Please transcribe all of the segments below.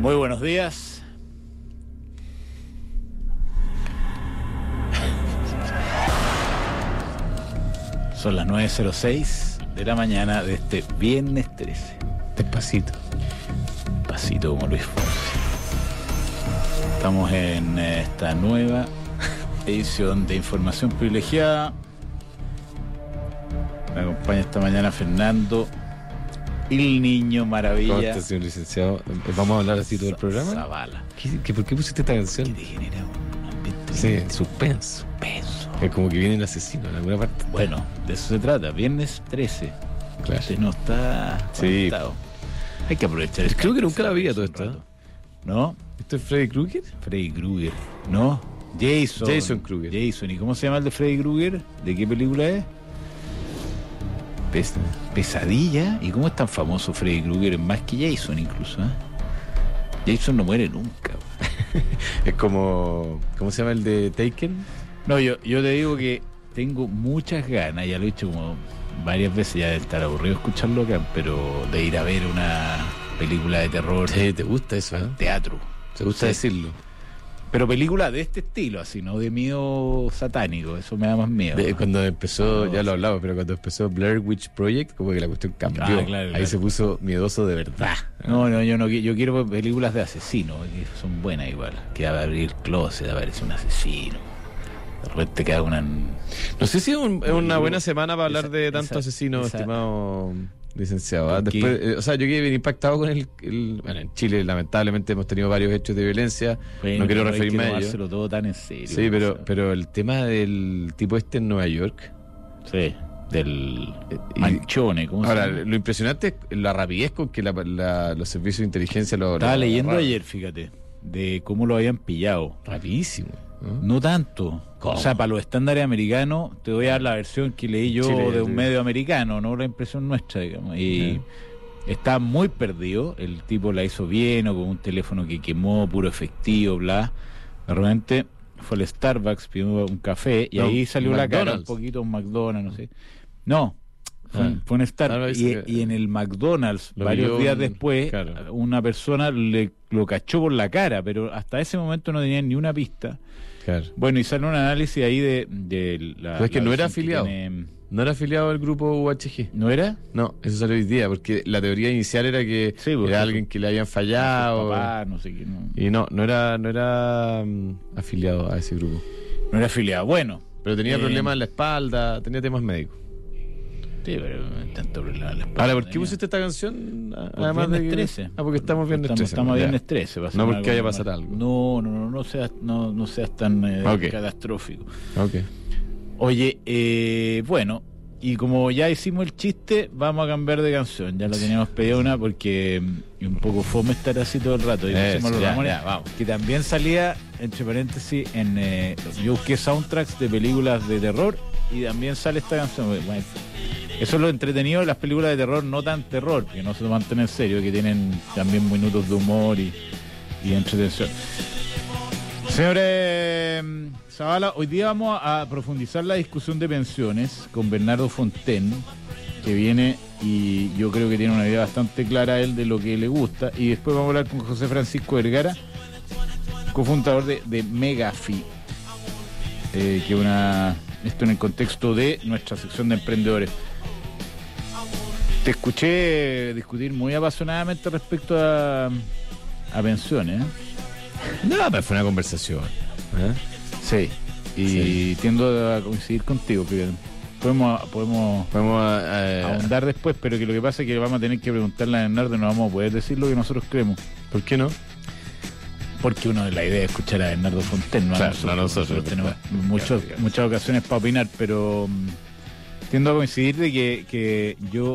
Muy buenos días. Son las 9:06 de la mañana de este viernes 13. Despacito. Pasito como Luis Fonsi. Estamos en esta nueva edición de Información Privilegiada. Me acompaña esta mañana Fernando, el niño maravilla. ¿Cómo está, señor licenciado? ¿Vamos a hablar así todo el programa? Zavala. ¿Por qué pusiste esta canción? Que te genera un ambiente. Sí, suspenso. Es como que viene el asesino en alguna parte. Bueno, de eso se trata. Viernes 13. Claro. Usted no está Sí. conectado. Hay que aprovechar. Creo que nunca la vi a todo esto. ¿No? ¿Esto es Freddy Krueger? Freddy Krueger. ¿No? Jason Krueger. Jason. ¿Y cómo se llama el de Freddy Krueger? ¿De qué película es? Pesadilla. ¿Y cómo es tan famoso Freddy Krueger? Es más que Jason incluso, ¿eh? Jason no muere nunca. Es como... ¿Cómo se llama el de Taken? No, yo te digo que tengo muchas ganas, ya lo he dicho como varias veces, ya de estar aburrido escucharlo acá, pero de ir a ver una película de terror. Sí, ¿te gusta eso? Teatro. ¿Te gusta decirlo? Pero película de este estilo, así, no de miedo satánico, eso me da más miedo. Cuando empezó, ya lo hablaba, pero cuando empezó Blair Witch Project, como que la cuestión cambió. Claro. Ahí se puso miedoso de verdad. No, yo quiero películas de asesinos, que son buenas igual. Que va a abrir closet, aparece un asesino. De repente queda una... No sé si es una buena semana para hablar de tantos asesinos, estimado licenciado. Después, yo quedé bien impactado con bueno, en Chile lamentablemente hemos tenido varios hechos de violencia. Bueno, no quiero referirme a ello. ello. Todo tan en serio. Sí, pero el tema del tipo este en Nueva York. Sí, del Manchone. ¿Cómo ahora, se llama? lo impresionante es la rapidez con que los servicios de inteligencia lo Estaba leyendo agarraron. ayer, fíjate, de cómo lo habían pillado. Rapidísimo. No tanto. ¿Cómo? O sea, para los estándares americanos, te voy a dar la versión que leí yo Chile, de un medio americano, no la impresión nuestra, digamos. Y está muy perdido. El tipo la hizo bien, o con un teléfono que quemó, puro efectivo, bla. De repente fue al Starbucks, pidió un café, y ahí salió la cara un poquito, un McDonald's, no sé. No. Fue un Starbucks. Y en el McDonald's, varios días después, claro, una persona lo cachó por la cara, pero hasta ese momento no tenía ni una pista. Claro. Bueno, y sale un análisis ahí de la... ¿Sabes que no era afiliado? Tiene... No era afiliado al grupo UHG. ¿No era? No, eso salió hoy día, porque la teoría inicial era que era alguien que le habían fallado. Papá, no sé qué. No. Y no era afiliado a ese grupo. No era afiliado. Bueno. Pero tenía problemas en la espalda, tenía temas médicos. Sí, pero tanto problema en la espalda. Ahora, ¿por qué pusiste esta canción? Además viernes de que... 13. Porque estamos viernes 13. Estamos viernes 13. No porque vaya a pasar algo. No seas tan catastrófico. Ok. Oye, bueno, y como ya hicimos el chiste, vamos a cambiar de canción. Ya la teníamos pedida una porque un poco fome estar así todo el rato. Y los Ramones, vamos. Que también salía, entre paréntesis, yo busqué soundtracks de películas de terror y también sale esta canción. Bueno, eso es lo entretenido de las películas de terror, no tan terror, que no se toman tan en serio, que tienen también minutos de humor y entretención. Señores Zavala, hoy día vamos a profundizar la discusión de pensiones con Bernardo Fontaine, que viene y yo creo que tiene una idea bastante clara él de lo que le gusta, y después vamos a hablar con José Francisco Vergara, cofundador de Megafi, esto en el contexto de nuestra sección de emprendedores. Te escuché discutir muy apasionadamente respecto a pensiones, ¿eh? No, pero fue una conversación. Sí, y tiendo a coincidir contigo, que podemos ahondar después, pero que lo que pasa es que vamos a tener que preguntarle a Bernardo, no vamos a poder decir lo que nosotros creemos. ¿Por qué no? Porque uno de la idea es escuchar a Bernardo Fontaine, no claro, a nosotros tenemos muchas ocasiones para opinar, pero tiendo a coincidir de que yo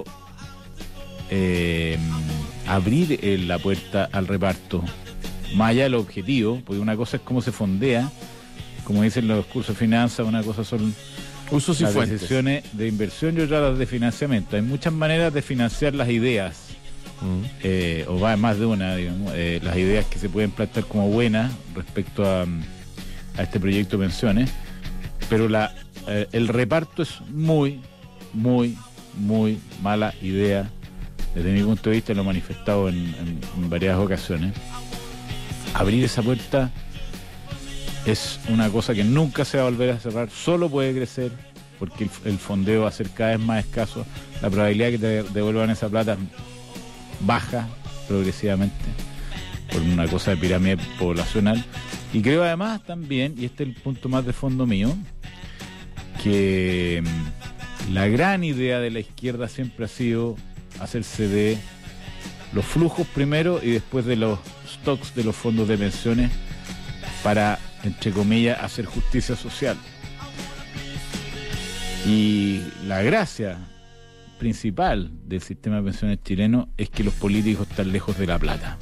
abrir la puerta al reparto, más allá del objetivo, porque una cosa es cómo se fondea, como dicen los cursos de finanzas, una cosa son usos y las fuentes, decisiones de inversión y otras las de financiamiento. Hay muchas maneras de financiar las ideas, o va más de una, digamos, las ideas que se pueden plantear como buenas respecto a este proyecto de pensiones, pero el reparto es muy, muy, muy mala idea desde mi punto de vista lo he manifestado en varias ocasiones, abrir esa puerta es una cosa que nunca se va a volver a cerrar, solo puede crecer, porque el fondeo va a ser cada vez más escaso, la probabilidad que te devuelvan esa plata baja progresivamente, por una cosa de pirámide poblacional. Y creo además también, y este es el punto más de fondo mío, que la gran idea de la izquierda siempre ha sido hacerse de los flujos primero y después de los stocks de los fondos de pensiones para, entre comillas, hacer justicia social. Y la gracia principal del sistema de pensiones chileno es que los políticos están lejos de la plata.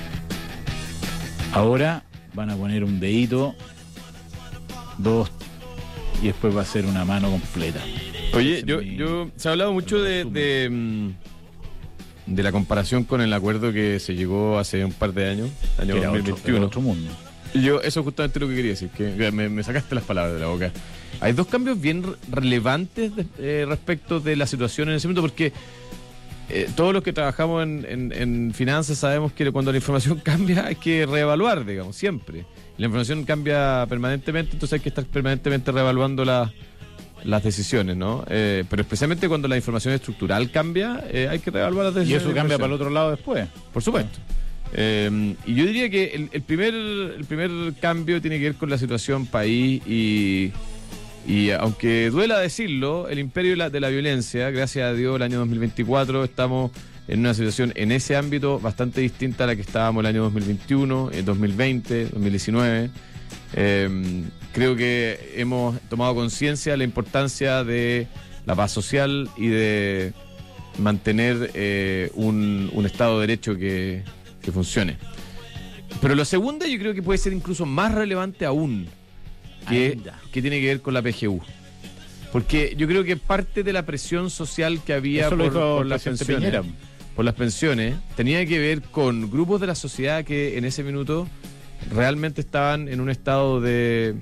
Ahora van a poner un dedito, dos, y después va a ser una mano completa. Oye, se ha hablado mucho de la comparación con el acuerdo que se llegó hace un par de años, año 2021. Otro mundo. Y eso es justamente lo que quería decir, que me sacaste las palabras de la boca. Hay dos cambios bien relevantes respecto de la situación en ese momento, porque todos los que trabajamos en finanzas sabemos que cuando la información cambia hay que reevaluar, digamos, siempre. La información cambia permanentemente, entonces hay que estar permanentemente reevaluando las decisiones, ¿no? Pero especialmente cuando la información estructural cambia, hay que reevaluar las decisiones. Y eso cambia para el otro lado después. Por supuesto. Y yo diría que el primer cambio tiene que ver con la situación país y aunque duela decirlo, el imperio de la violencia, gracias a Dios, el año 2024 estamos en una situación en ese ámbito bastante distinta a la que estábamos el año 2021, 2020, 2019. Creo que hemos tomado conciencia de la importancia de la paz social y de mantener un Estado de Derecho que funcione. Pero lo segundo yo creo que puede ser incluso más relevante aún, que tiene que ver con la PGU. Porque yo creo que parte de la presión social que había por las pensiones tenía que ver con grupos de la sociedad que en ese minuto realmente estaban en un estado de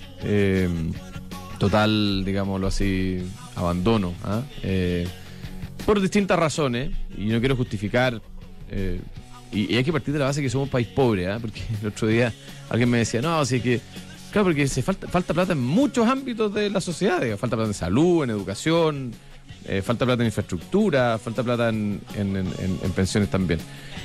total, digámoslo así, abandono, por distintas razones, y no quiero justificar, y hay que partir de la base que somos un país pobre, porque el otro día alguien me decía, no, así que claro, porque falta plata en muchos ámbitos de la sociedad, falta plata en salud, en educación, falta plata en infraestructura, falta plata en pensiones también.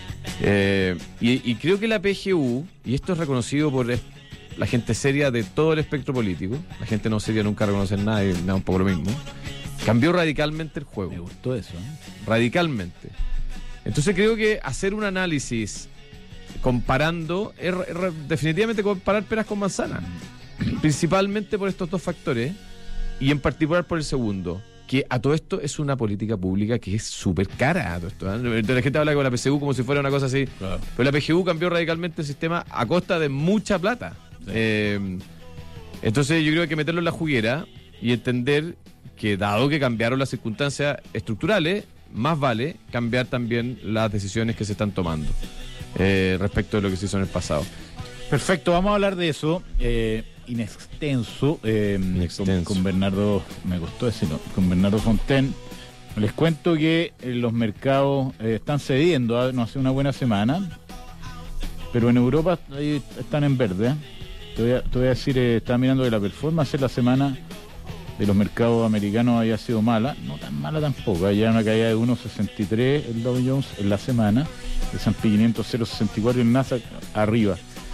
Y creo que la PGU, y esto es reconocido por la gente seria de todo el espectro político, la gente no seria nunca reconoce nada y nada, un poco lo mismo, cambió radicalmente el juego. Me gustó eso, radicalmente. Entonces creo que hacer un análisis comparando es definitivamente comparar peras con manzanas, principalmente por estos dos factores y en particular por el segundo, que a todo esto es una política pública que es súper cara a todo esto, Entonces la gente habla con la PSU como si fuera una cosa así, claro. Pero la PGU cambió radicalmente el sistema a costa de mucha plata, sí. Entonces yo creo que hay que meterlo en la juguera y entender que dado que cambiaron las circunstancias estructurales, más vale cambiar también las decisiones que se están tomando respecto de lo que se hizo en el pasado. Perfecto, vamos a hablar de eso in extenso. Con Bernardo, me costó decirlo, con Bernardo Fontaine. Les cuento que los mercados están cediendo, no hace una buena semana, pero en Europa ahí están en verde. Te voy a decir, estaba mirando que la performance en la semana de los mercados americanos había sido mala, no tan mala tampoco, había una caída de 1.63 el Dow Jones en la semana, el S&P 500 0.64 y el Nasdaq arriba.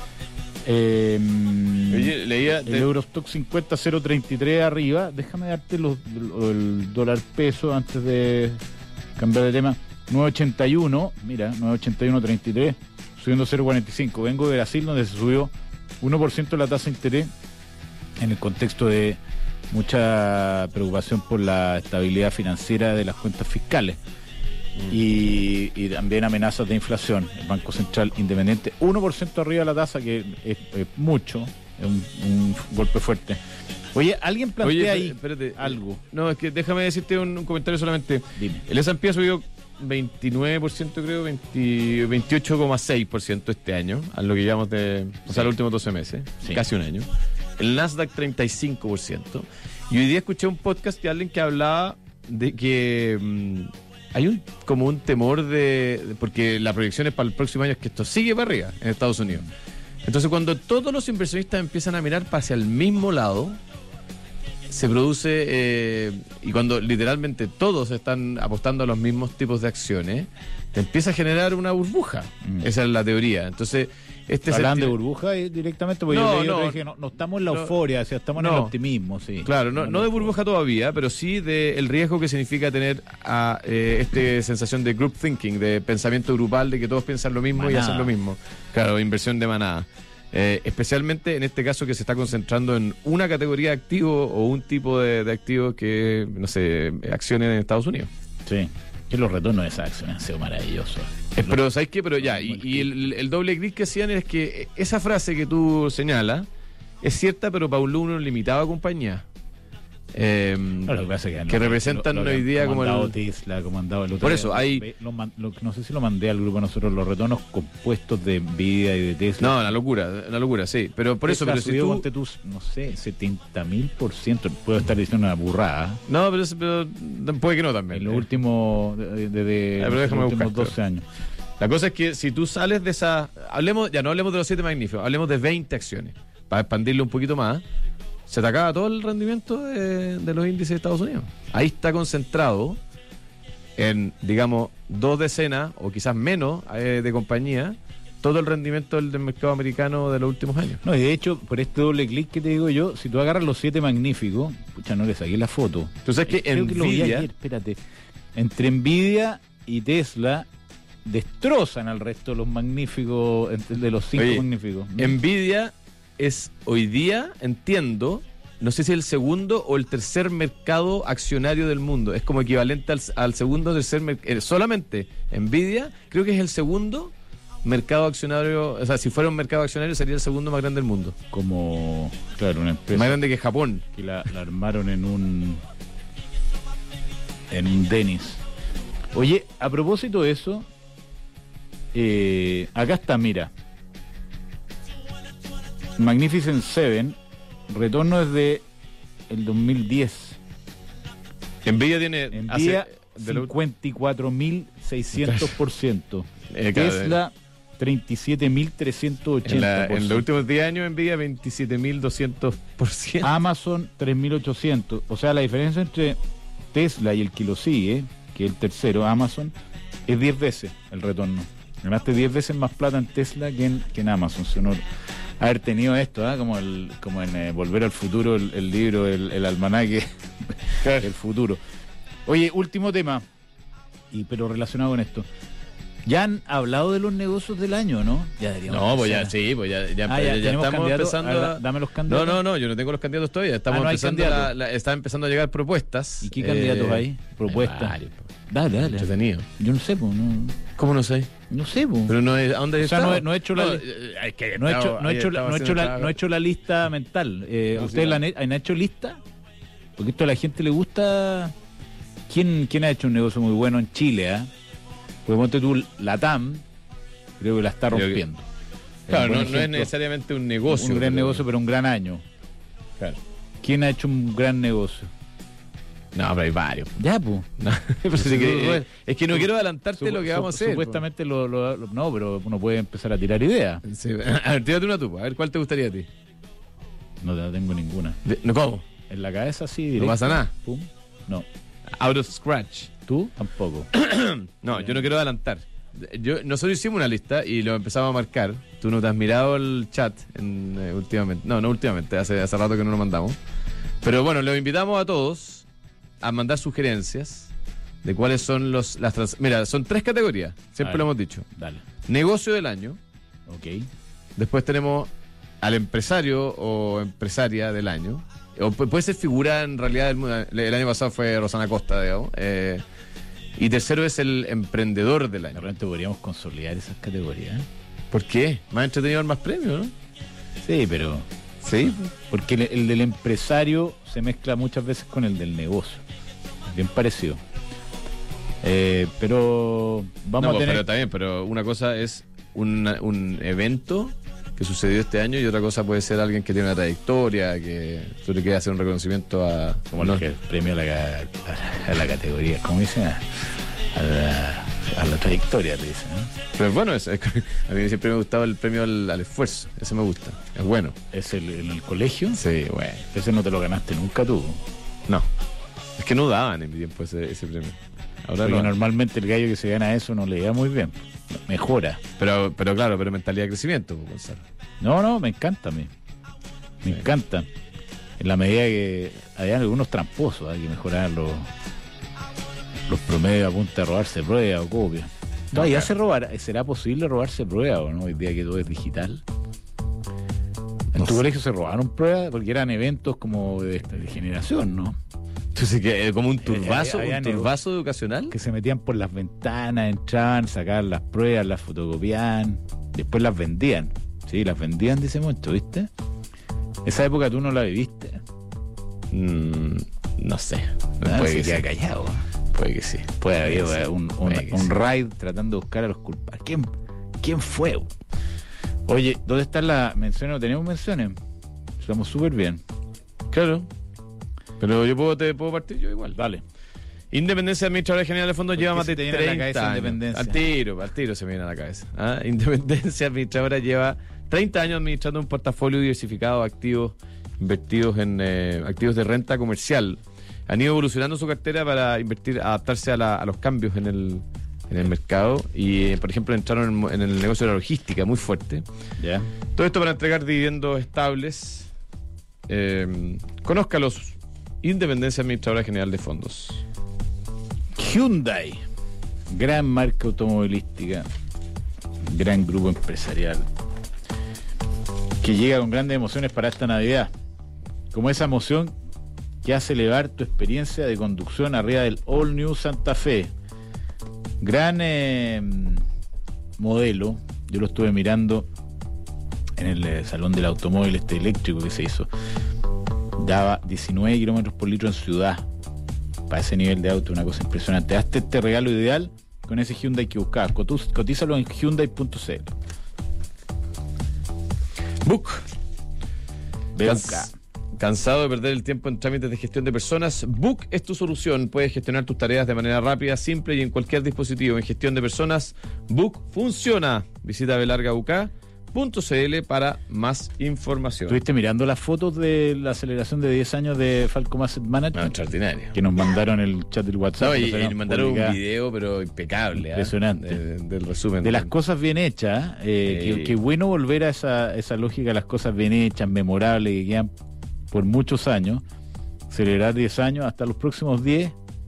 Oye, leía el Eurostock 50 0.33 arriba. Déjame darte el dólar peso antes de cambiar de tema. 9.81, mira, 9.81.33, subiendo 0.45. Vengo de Brasil, donde se subió 1% la tasa de interés en el contexto de mucha preocupación por la estabilidad financiera de las cuentas fiscales y también amenazas de inflación. El Banco Central Independiente 1% arriba de la tasa, que es mucho, es un golpe fuerte. Oye, alguien plantea ahí espérate, algo. No, es que déjame decirte un comentario solamente. Dime. El S&P ha subido 29%, creo, 28,6% este año, a lo que llevamos los últimos 12 meses, casi un año. El Nasdaq 35%. Y hoy día escuché un podcast de alguien que hablaba de que hay como un temor porque la proyección es para el próximo año es que esto sigue para arriba en Estados Unidos. Entonces, cuando todos los inversionistas empiezan a mirar hacia el mismo lado, se produce, y cuando literalmente todos están apostando a los mismos tipos de acciones, te empieza a generar una burbuja. Esa es la teoría. Entonces, hablan de burbuja directamente, porque yo dije, no estamos en la euforia, o sea, estamos en el optimismo, sí. Claro, no de burbuja todavía, pero sí del riesgo que significa tener sensación de group thinking, de pensamiento grupal, de que todos piensan lo mismo y hacen lo mismo. Claro, inversión de manada. Especialmente en este caso que se está concentrando en una categoría de activo o un tipo de activo que, no sé, acciones en Estados Unidos. Sí, que los retornos de esas acciones han sido maravillosos. Pero ¿sabes qué? Pero ya, y el doble clic que hacían es que esa frase que tú señalas es cierta, pero para un número limitado de compañías. Lo que pasa es que representan hoy día como el Tesla, comandado el otro por día. eso hay no sé si lo mandé al grupo nosotros, los retornos compuestos de Nvidia y de Tesla. No, una locura, sí, pero por Tesla eso, pero si tú no sé, 70.000%, puedo estar diciendo una burrada. No, pero puede que no también. En los últimos los últimos 12 años. La cosa es que si tú sales de esa, no hablemos de los 7 magníficos, hablemos de 20 acciones, para expandirlo un poquito más. Se te acaba todo el rendimiento de los índices de Estados Unidos. Ahí está concentrado en, digamos, 2 decenas o quizás menos de compañías, todo el rendimiento del mercado americano de los últimos años. No, y de hecho, por este doble clic que te digo yo, si tú agarras los 7 magníficos, pucha, no le saqué la foto. Entonces es que Nvidia, espérate, entre Nvidia y Tesla destrozan al resto de los magníficos, de los 5 magníficos. Nvidia es hoy día, entiendo, no sé si el segundo o el tercer mercado accionario del mundo. Es como equivalente al segundo o tercer mercado. Solamente Nvidia, creo que es el segundo mercado accionario. O sea, si fuera un mercado accionario, sería el segundo más grande del mundo. Como, claro, una empresa más grande que Japón. Que la armaron en un Denis. Oye, a propósito de eso, acá está, mira. Magnificent Seven, retorno desde el 2010. Nvidia tiene 54.600%. Tesla 37.380%. En los últimos 10 años Nvidia 27.200%. Amazon 3.800%. O sea, la diferencia entre Tesla y el que lo sigue, que es el tercero, Amazon, es 10 veces el retorno. Ganaste 10 veces más plata en Tesla que en Amazon. Si uno haber tenido esto, como en Volver al Futuro, el libro, el almanaque del futuro. Oye, último tema, pero relacionado con esto. Ya han hablado de los negocios del año, ¿no? Ya deberíamos estamos empezando. Dame los candidatos. No, yo no tengo los candidatos todavía. Estamos están empezando a llegar propuestas. ¿Y qué candidatos hay? Propuestas. Dale. Entretenido. Yo no sé, pues. No. ¿Cómo no sé? No sé, pues. Pero no es, ¿a dónde está? No he hecho no he hecho la lista mental. ¿Ustedes han hecho lista? Porque esto a la gente le gusta. ¿Quién ha hecho un negocio muy bueno en Chile, Pues ponte tú, la TAM, creo que la está rompiendo. Claro, no es necesariamente un negocio. Un gran negocio, pero un gran año. Claro. ¿Quién ha hecho un gran negocio? No, pero hay varios. Ya, pues. No, es que no quiero adelantarte lo que vamos a hacer. Supuestamente no, pero uno puede empezar a tirar ideas. Sí. A ver, tírate una tú. A ver, ¿cuál te gustaría a ti? No tengo ninguna. ¿Cómo? En la cabeza sí, directo. ¿No pasa nada? Pum. No. Out of scratch. ¿Tú? Tampoco. No, yo no quiero adelantar. Nosotros hicimos una lista y lo empezamos a marcar. Tú no te has mirado el chat últimamente. No últimamente, hace rato que no lo mandamos. Pero bueno, los invitamos a todos a mandar sugerencias de cuáles son mira, son 3 categorías, siempre lo hemos dicho. Dale. Negocio del año. Ok. Después tenemos al empresario o empresaria del año. O puede ser figura en realidad el año pasado fue Rosana Costa, digamos. Y tercero es el emprendedor del año. Realmente podríamos consolidar esas categorías. ¿Por qué? Más entretenido más premios, ¿no? Sí, pero... Sí. Porque el del empresario se mezcla muchas veces con el del negocio. Bien parecido. Pero vamos a tener... Pero también, pero una cosa es un evento que sucedió este año, y otra cosa puede ser alguien que tiene una trayectoria, que tú le quieras hacer un reconocimiento a... Como el premio a la categoría, ¿cómo dicen? A la trayectoria, le dicen, ¿no? Pero bueno, a mí siempre me ha gustado el premio al esfuerzo, ese me gusta, es bueno. ¿Es en el colegio? Sí, bueno. Ese no te lo ganaste nunca tú. No, es que no daban en mi tiempo ese premio. Ahora porque normalmente el gallo que se gana eso no le da muy bien, mejora. Pero claro, pero mentalidad de crecimiento, Gonzalo. No, me encanta a mí. Me encanta. En la medida que hay algunos tramposos, hay que mejorar los promedios a punta de robarse pruebas o copias. Todavía ¿será posible robarse pruebas o no? Hoy día que todo es digital. En tu colegio se robaron pruebas porque eran eventos como de generación, ¿no? Entonces, que como un turbazo, educacional. Que se metían por las ventanas, entraban, sacaban las pruebas, las fotocopiaban, después las vendían. Sí, las vendían de ese momento, ¿viste? Esa época tú no la viviste. No sé. Puede que quede callado. Puede que sí. Puede haber un raid tratando de buscar a los culpables. ¿Quién fue? Oye, ¿dónde están las menciones? ¿No tenemos menciones? Estamos súper bien. Claro. Pero te puedo partir yo igual. Dale. Independencia Administradora General de Fondos lleva más de 30 años. Independencia? Al tiro se me viene a la cabeza. Independencia Administradora lleva 30 años administrando un portafolio diversificado de activos invertidos en activos de renta comercial. Han ido evolucionando su cartera para adaptarse a los cambios en el mercado y, por ejemplo, entraron en el negocio de la logística muy fuerte. Yeah. Todo esto para entregar dividendos estables. Conózcalos. Independencia Administradora General de Fondos. Hyundai, gran marca automovilística, gran grupo empresarial, que llega con grandes emociones para esta Navidad, como esa emoción que hace elevar tu experiencia de conducción arriba del All New Santa Fe. Gran modelo, yo lo estuve mirando en el salón del automóvil eléctrico que se hizo. Daba 19 kilómetros por litro en ciudad. Para ese nivel de auto, una cosa impresionante. Hazte este regalo ideal con ese Hyundai que buscabas. Cotízalo en Hyundai.cl. Book. ¿Cansado de perder el tiempo en trámites de gestión de personas? Book es tu solución. Puedes gestionar tus tareas de manera rápida, simple y en cualquier dispositivo. En gestión de personas, Book funciona. Visita belargauk.cl para más información. ¿Estuviste mirando las fotos de la celebración de 10 años de Falcom Asset Management? No, extraordinario. Que nos mandaron el chat del WhatsApp. No, y nos mandaron un video, pero impecable. Impresionante. Del resumen. De las cosas bien hechas. Qué bueno volver a esa lógica de las cosas bien hechas, memorables, que quedan por muchos años. Celebrar 10 años hasta los próximos 10,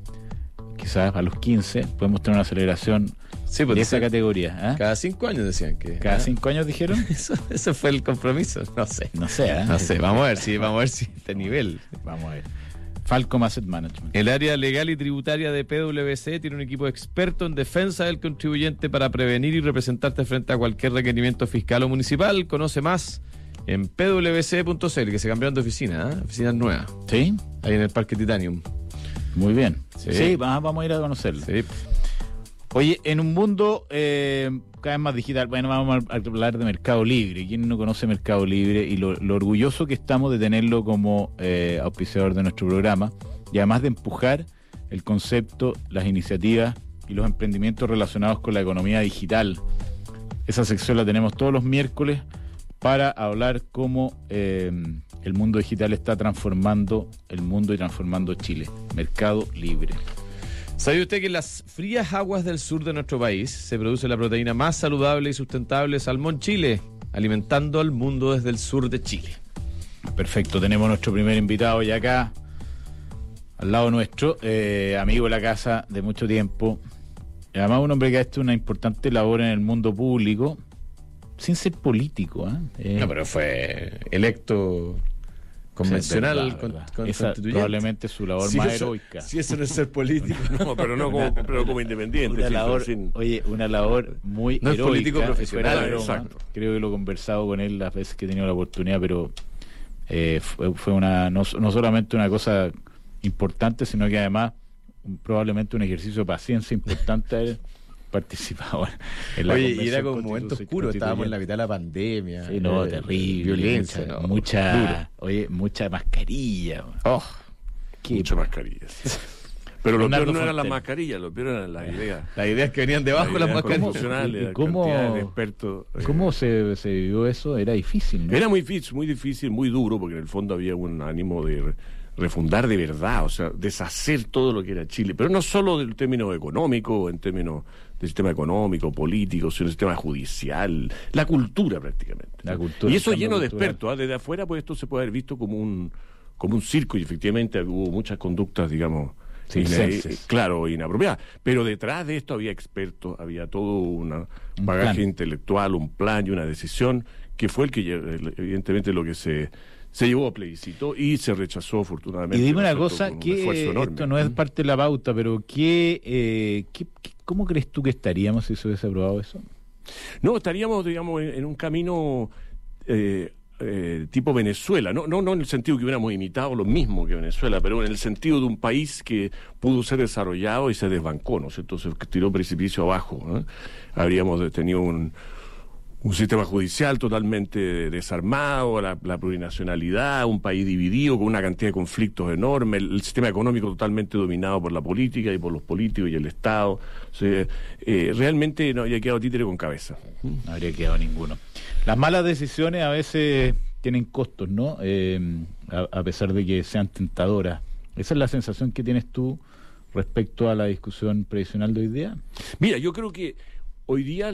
quizás a los 15, podemos tener una celebración de esa categoría. Cada 5 años decían que. ¿Cada 5 años dijeron? Eso fue el compromiso. No sé. No sé, No sé, vamos a ver si este nivel. Vamos a ver. Falcom Asset Management. El área legal y tributaria de PwC tiene un equipo experto en defensa del contribuyente para prevenir y representarte frente a cualquier requerimiento fiscal o municipal. Conoce más en pwc.cl, que se cambiaron de oficina, oficinas nuevas. ¿Sí? Ahí en el Parque Titanium. Muy bien. Sí, vamos a ir a conocerlo. Sí. Oye, en un mundo cada vez más digital, bueno, vamos a hablar de Mercado Libre. ¿Quién no conoce Mercado Libre? Y lo orgulloso que estamos de tenerlo como auspiciador de nuestro programa, y además de empujar el concepto, las iniciativas y los emprendimientos relacionados con la economía digital. Esa sección la tenemos todos los miércoles para hablar cómo el mundo digital está transformando el mundo y transformando Chile. Mercado Libre. ¿Sabe usted que en las frías aguas del sur de nuestro país se produce la proteína más saludable y sustentable, Salmón Chile, alimentando al mundo desde el sur de Chile? Perfecto, tenemos nuestro primer invitado ya acá, al lado nuestro, amigo de la casa de mucho tiempo, y además un hombre que ha hecho una importante labor en el mundo público, sin ser político. No, pero fue electo convencional, constituyente. Probablemente su labor más heroica. Si eso no es ser político. No, pero como independiente. Una labor muy no heroica. Es político profesional. Exacto. Creo que lo he conversado con él las veces que he tenido la oportunidad, pero fue no solamente una cosa importante, sino que además probablemente un ejercicio de paciencia importante para participado en la Oye, y convención era como un momento oscuro, estábamos en la mitad de la pandemia. Sí, no, terrible. Violencia, mucha mascarilla. Oh, Muchas mascarillas. Pero lo Leonardo peor no eran las Fontaine. mascarillas, lo peor eran las ideas. las ideas que venían debajo de las mascarillas. constitucionales, la ¿Cómo- cantidad de expertos. ¿Cómo se vivió eso? Era difícil, ¿no? Era muy difícil, muy duro, porque en el fondo había un ánimo de refundar de verdad, o sea, deshacer todo lo que era Chile, pero no solo en términos económicos, en términos del sistema económico, político, sino el sistema judicial, la cultura prácticamente. La cultura, Y eso el cambio lleno de cultural. expertos, desde afuera pues esto se puede haber visto como un circo, y efectivamente hubo muchas conductas, digamos, Circenses. claro, inapropiadas, pero detrás de esto había expertos, había todo un bagaje plan. intelectual, un plan y una decisión que fue el que evidentemente lo que se llevó a plebiscito y se rechazó afortunadamente. Y dime una ¿no es cierto?, cosa, con un que esfuerzo enorme. esto no es parte de la pauta, pero ¿cómo crees tú que estaríamos si se hubiese aprobado eso? No, estaríamos, digamos, en un camino tipo Venezuela, no en el sentido que hubiéramos imitado lo mismo que Venezuela, pero en el sentido de un país que pudo ser desarrollado y se desbancó, ¿no es cierto? Se tiró precipicio abajo, ¿no? Habríamos tenido un sistema judicial totalmente desarmado, la plurinacionalidad, un país dividido con una cantidad de conflictos enormes, el sistema económico totalmente dominado por la política y por los políticos y el Estado. O sea, realmente no había quedado títere con cabeza. No habría quedado ninguno. Las malas decisiones a veces tienen costos, ¿no? A pesar de que sean tentadoras. ¿Esa es la sensación que tienes tú respecto a la discusión previsional de hoy día? Mira, yo creo que hoy día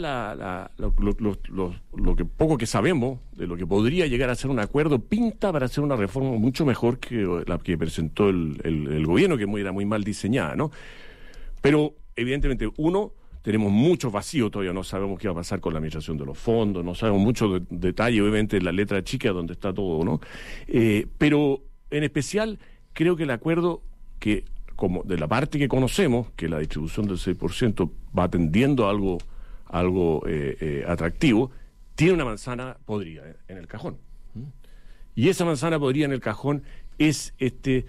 lo que poco que sabemos de lo que podría llegar a ser un acuerdo pinta para hacer una reforma mucho mejor que la que presentó el gobierno, que era muy mal diseñada, ¿no? Pero evidentemente tenemos muchos vacíos, todavía no sabemos qué va a pasar con la administración de los fondos, no sabemos mucho detalle, obviamente en la letra chica donde está todo, ¿no? Pero en especial creo que el acuerdo que, como de la parte que conocemos, que la distribución del 6% va tendiendo a algo atractivo, tiene una manzana podrida en el cajón. Y esa manzana podrida en el cajón es este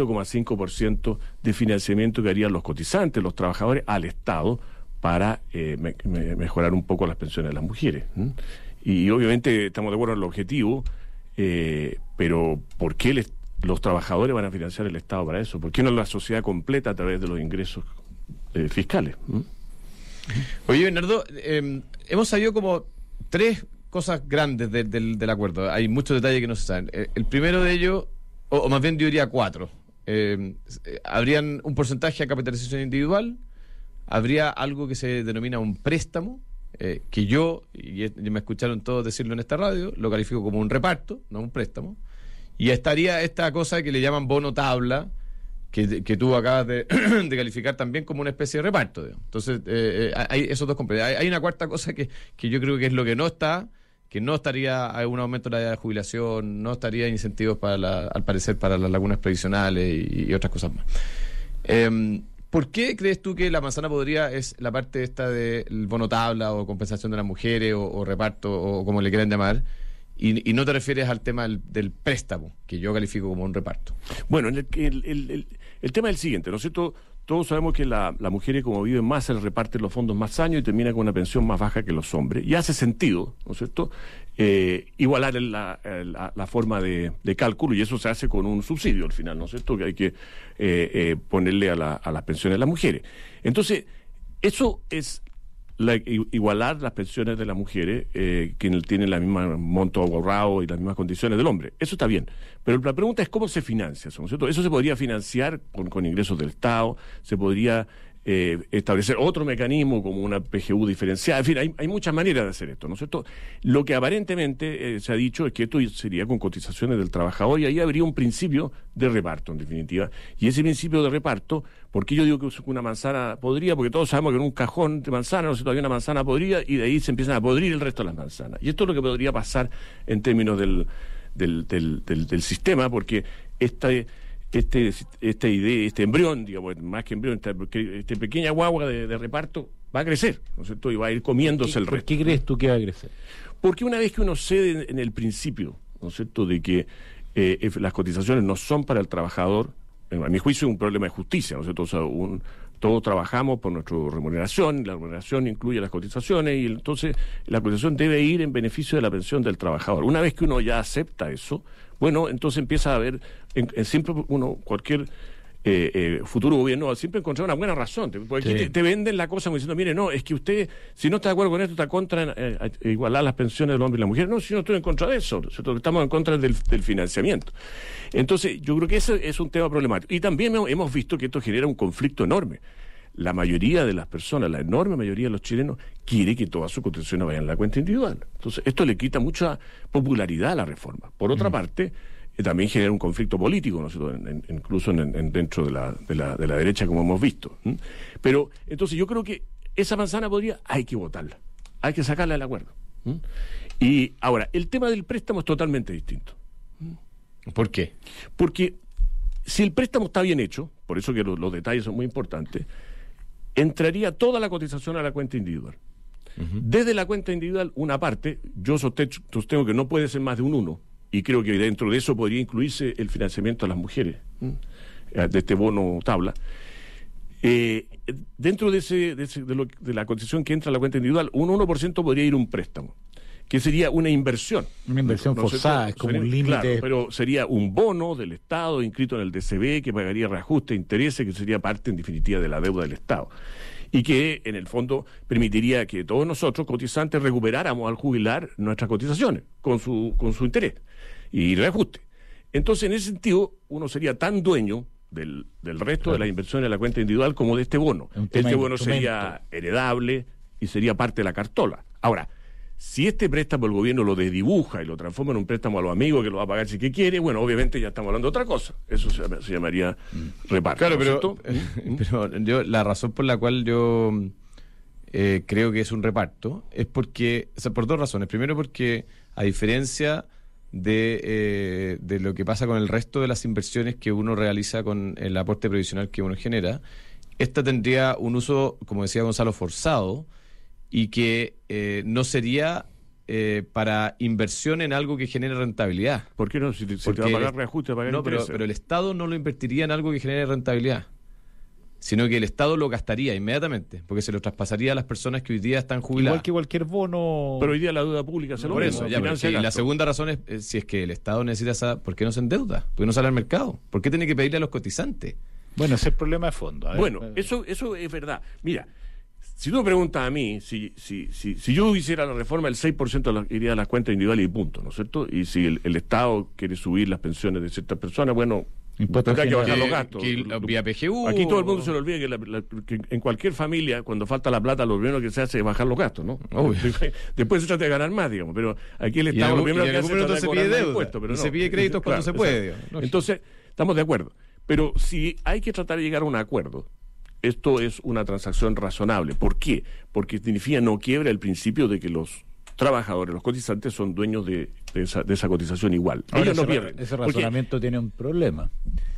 0,5% de financiamiento que harían los cotizantes, los trabajadores, al Estado para mejorar un poco las pensiones de las mujeres. Y obviamente estamos de acuerdo en el objetivo, pero ¿por qué los trabajadores van a financiar el Estado para eso? ¿Por qué no la sociedad completa a través de los ingresos fiscales? Oye, Bernardo, hemos sabido como 3 cosas grandes del acuerdo. Hay muchos detalles que no se saben. El primero de ellos, o más bien yo diría 4. Habrían un porcentaje a capitalización individual, habría algo que se denomina un préstamo, que yo, y me escucharon todos decirlo en esta radio, lo califico como un reparto, no un préstamo. Y estaría esta cosa que le llaman bono tabla, que tú acabas de calificar también como una especie de reparto, digamos. Entonces, hay esos dos complementos. Hay una cuarta cosa que yo creo que es lo que no está, que no estaría un aumento de la edad de jubilación, no estaría incentivos al parecer para las lagunas previsionales y otras cosas más. ¿Por qué crees tú que la manzana podrida es la parte esta del bono tabla o compensación de las mujeres o reparto o como le quieran llamar? Y no te refieres al tema del préstamo, que yo califico como un reparto. Bueno, el tema es el siguiente, ¿no es cierto? Todos sabemos que las mujeres, como viven más, se les reparten los fondos más años y terminan con una pensión más baja que los hombres. Y hace sentido, ¿no es cierto?, igualar la forma de cálculo, y eso se hace con un subsidio al final, ¿no es cierto?, que hay que ponerle a las pensiones de las mujeres. Entonces, eso es igualar las pensiones de las mujeres que tienen el mismo monto ahorrado y las mismas condiciones del hombre. Eso está bien. Pero la pregunta es cómo se financia eso, ¿no es cierto? Eso se podría financiar con ingresos del Estado, se podría establecer otro mecanismo como una PGU diferenciada. En fin, hay muchas maneras de hacer esto, ¿no es cierto? Lo que aparentemente se ha dicho es que esto sería con cotizaciones del trabajador y ahí habría un principio de reparto, en definitiva. Y ese principio de reparto, ¿por qué yo digo que es una manzana podrida? Porque todos sabemos que en un cajón de manzana, ¿no es cierto?, había una manzana podrida y de ahí se empiezan a podrir el resto de las manzanas. Y esto es lo que podría pasar en términos del sistema, porque esta idea, este embrión, digamos, más que embrión, esta pequeña guagua de reparto va a crecer, ¿no es cierto? Y va a ir comiéndose el resto. ¿Por qué crees tú que va a crecer? Porque una vez que uno cede en el principio, ¿no es cierto?, de que las cotizaciones no son para el trabajador, a mi juicio es un problema de justicia, ¿no es cierto? O sea, todos trabajamos por nuestra remuneración, la remuneración incluye las cotizaciones y entonces la cotización debe ir en beneficio de la pensión del trabajador. Una vez que uno ya acepta eso, bueno, entonces empieza a haber, siempre cualquier futuro gobierno siempre encontrar una buena razón, porque aquí te venden la cosa como diciendo, mire, no, es que usted, si no está de acuerdo con esto, está contra igualar las pensiones del hombre y la mujer. No, si no estoy en contra de eso, estamos en contra del financiamiento. Entonces, yo creo que ese es un tema problemático. Y también hemos visto que esto genera un conflicto enorme. La mayoría de las personas, la enorme mayoría de los chilenos, quiere que todas sus cotizaciones vayan a la cuenta individual. Entonces, esto le quita mucha popularidad a la reforma. Por otra parte, también genera un conflicto político, ¿no? Incluso dentro de la derecha, como hemos visto. Pero, entonces, yo creo que esa manzana hay que votarla, hay que sacarla del acuerdo. Y ahora, el tema del préstamo es totalmente distinto. ¿Por qué? Porque si el préstamo está bien hecho, por eso que los detalles son muy importantes, entraría toda la cotización a la cuenta individual. Desde la cuenta individual, una parte, yo sostengo que no puede ser más de un 1, y creo que dentro de eso podría incluirse el financiamiento a las mujeres, de este bono tabla. Dentro de la cotización que entra a la cuenta individual, un 1% podría ir un préstamo, que sería una inversión. Una inversión forzada, es como un límite. Claro, pero sería un bono del Estado inscrito en el DCB que pagaría reajuste e intereses, que sería parte en definitiva de la deuda del Estado. Y que en el fondo permitiría que todos nosotros, cotizantes, recuperáramos al jubilar nuestras cotizaciones con su interés y reajuste. Entonces, en ese sentido, uno sería tan dueño del resto de las inversiones de la cuenta individual como de este bono. Este bono sería heredable y sería parte de la cartola. Ahora, si este préstamo el gobierno lo desdibuja y lo transforma en un préstamo a los amigos que lo va a pagar si que quiere, bueno, obviamente ya estamos hablando de otra cosa. Eso se llamaría reparto. Claro, pero yo, la razón por la cual yo creo que es un reparto es porque, o sea, por dos razones. Primero, porque a diferencia de lo que pasa con el resto de las inversiones que uno realiza con el aporte previsional que uno genera, esta tendría un uso, como decía Gonzalo, forzado, y que no sería para inversión en algo que genere rentabilidad. ¿Por qué no? Si te va a pagar reajuste, va a pagar intereses. Pero el Estado no lo invertiría en algo que genere rentabilidad, sino que el Estado lo gastaría inmediatamente, porque se lo traspasaría a las personas que hoy día están jubiladas. Igual que cualquier bono. Pero hoy día la deuda pública se lo por eso, ya, y la segunda razón es, si es que el Estado necesita ¿por qué no se endeuda? ¿Por qué no sale al mercado? ¿Por qué tiene que pedirle a los cotizantes? Bueno, ese es el problema de fondo. Bueno, eso es verdad. Mira, si tú me preguntas a mí, si yo hiciera la reforma, el 6% iría a las cuentas individuales y punto, ¿no es cierto? Y si el Estado quiere subir las pensiones de ciertas personas, bueno, tendrá que bajar los gastos. Vía PGU. Aquí todo el mundo se le olvida que en cualquier familia, cuando falta la plata, lo primero que se hace es bajar los gastos, ¿no? Después se trata de ganar más, digamos, pero aquí el Estado lo primero que hace es tratar de cobrar más impuestos. Pero se pide créditos cuando se puede. Entonces, estamos de acuerdo. Pero si hay que tratar de llegar a un acuerdo, esto es una transacción razonable. ¿Por qué? Porque significa no quiebra el principio de que los trabajadores, los cotizantes, son dueños de esa cotización igual. Ahora, ellos no pierden. Ese razonamiento tiene un problema.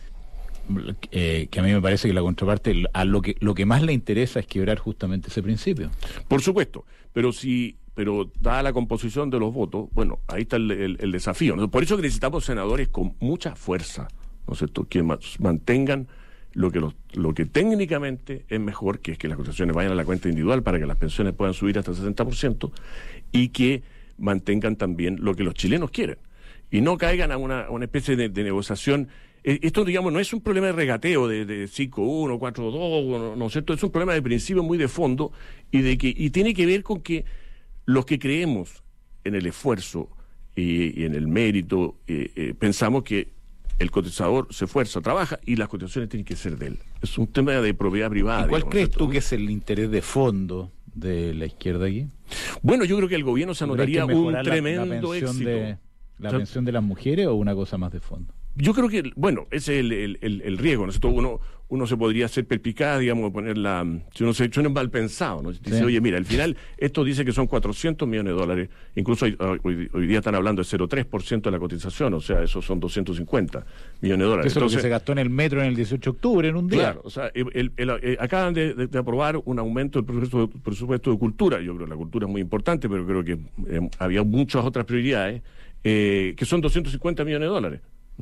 Que a mí me parece que la contraparte, a lo que más le interesa es quebrar justamente ese principio. Por supuesto, pero dada la composición de los votos, bueno, ahí está el desafío, ¿no? Por eso que necesitamos senadores con mucha fuerza, ¿no es cierto?, que mantengan lo que técnicamente es mejor, que es que las cotizaciones vayan a la cuenta individual para que las pensiones puedan subir hasta el 60%, y que mantengan también lo que los chilenos quieren, y no caigan a una especie de negociación. Esto, digamos, no es un problema de regateo de 5-1, 4-2, ¿no es cierto? Es un problema de principio muy de fondo, y tiene que ver con que los que creemos en el esfuerzo y en el mérito, pensamos que el cotizador se esfuerza, trabaja, y las cotizaciones tienen que ser de él. Es un tema de propiedad privada. ¿Y cuál crees tú que es el interés de fondo de la izquierda aquí? Bueno, yo creo que el gobierno se anotaría un tremendo éxito. ¿La pensión de las mujeres o una cosa más de fondo? Yo creo que, bueno, ese es el riesgo, ¿no es cierto? Uno se podría hacer perpicaz, digamos, ponerla, si uno se echa un mal pensado, ¿no? Dice, oye, mira, al final esto dice que son $400 millones, incluso hoy día están hablando de 0,3% de la cotización, o sea, esos son $250 millones. Eso es lo que se gastó en el metro en el 18 de octubre, en un día. Claro, o sea, acaban de aprobar un aumento del presupuesto de cultura. Yo creo que la cultura es muy importante, pero creo que había muchas otras prioridades, que son $250 millones.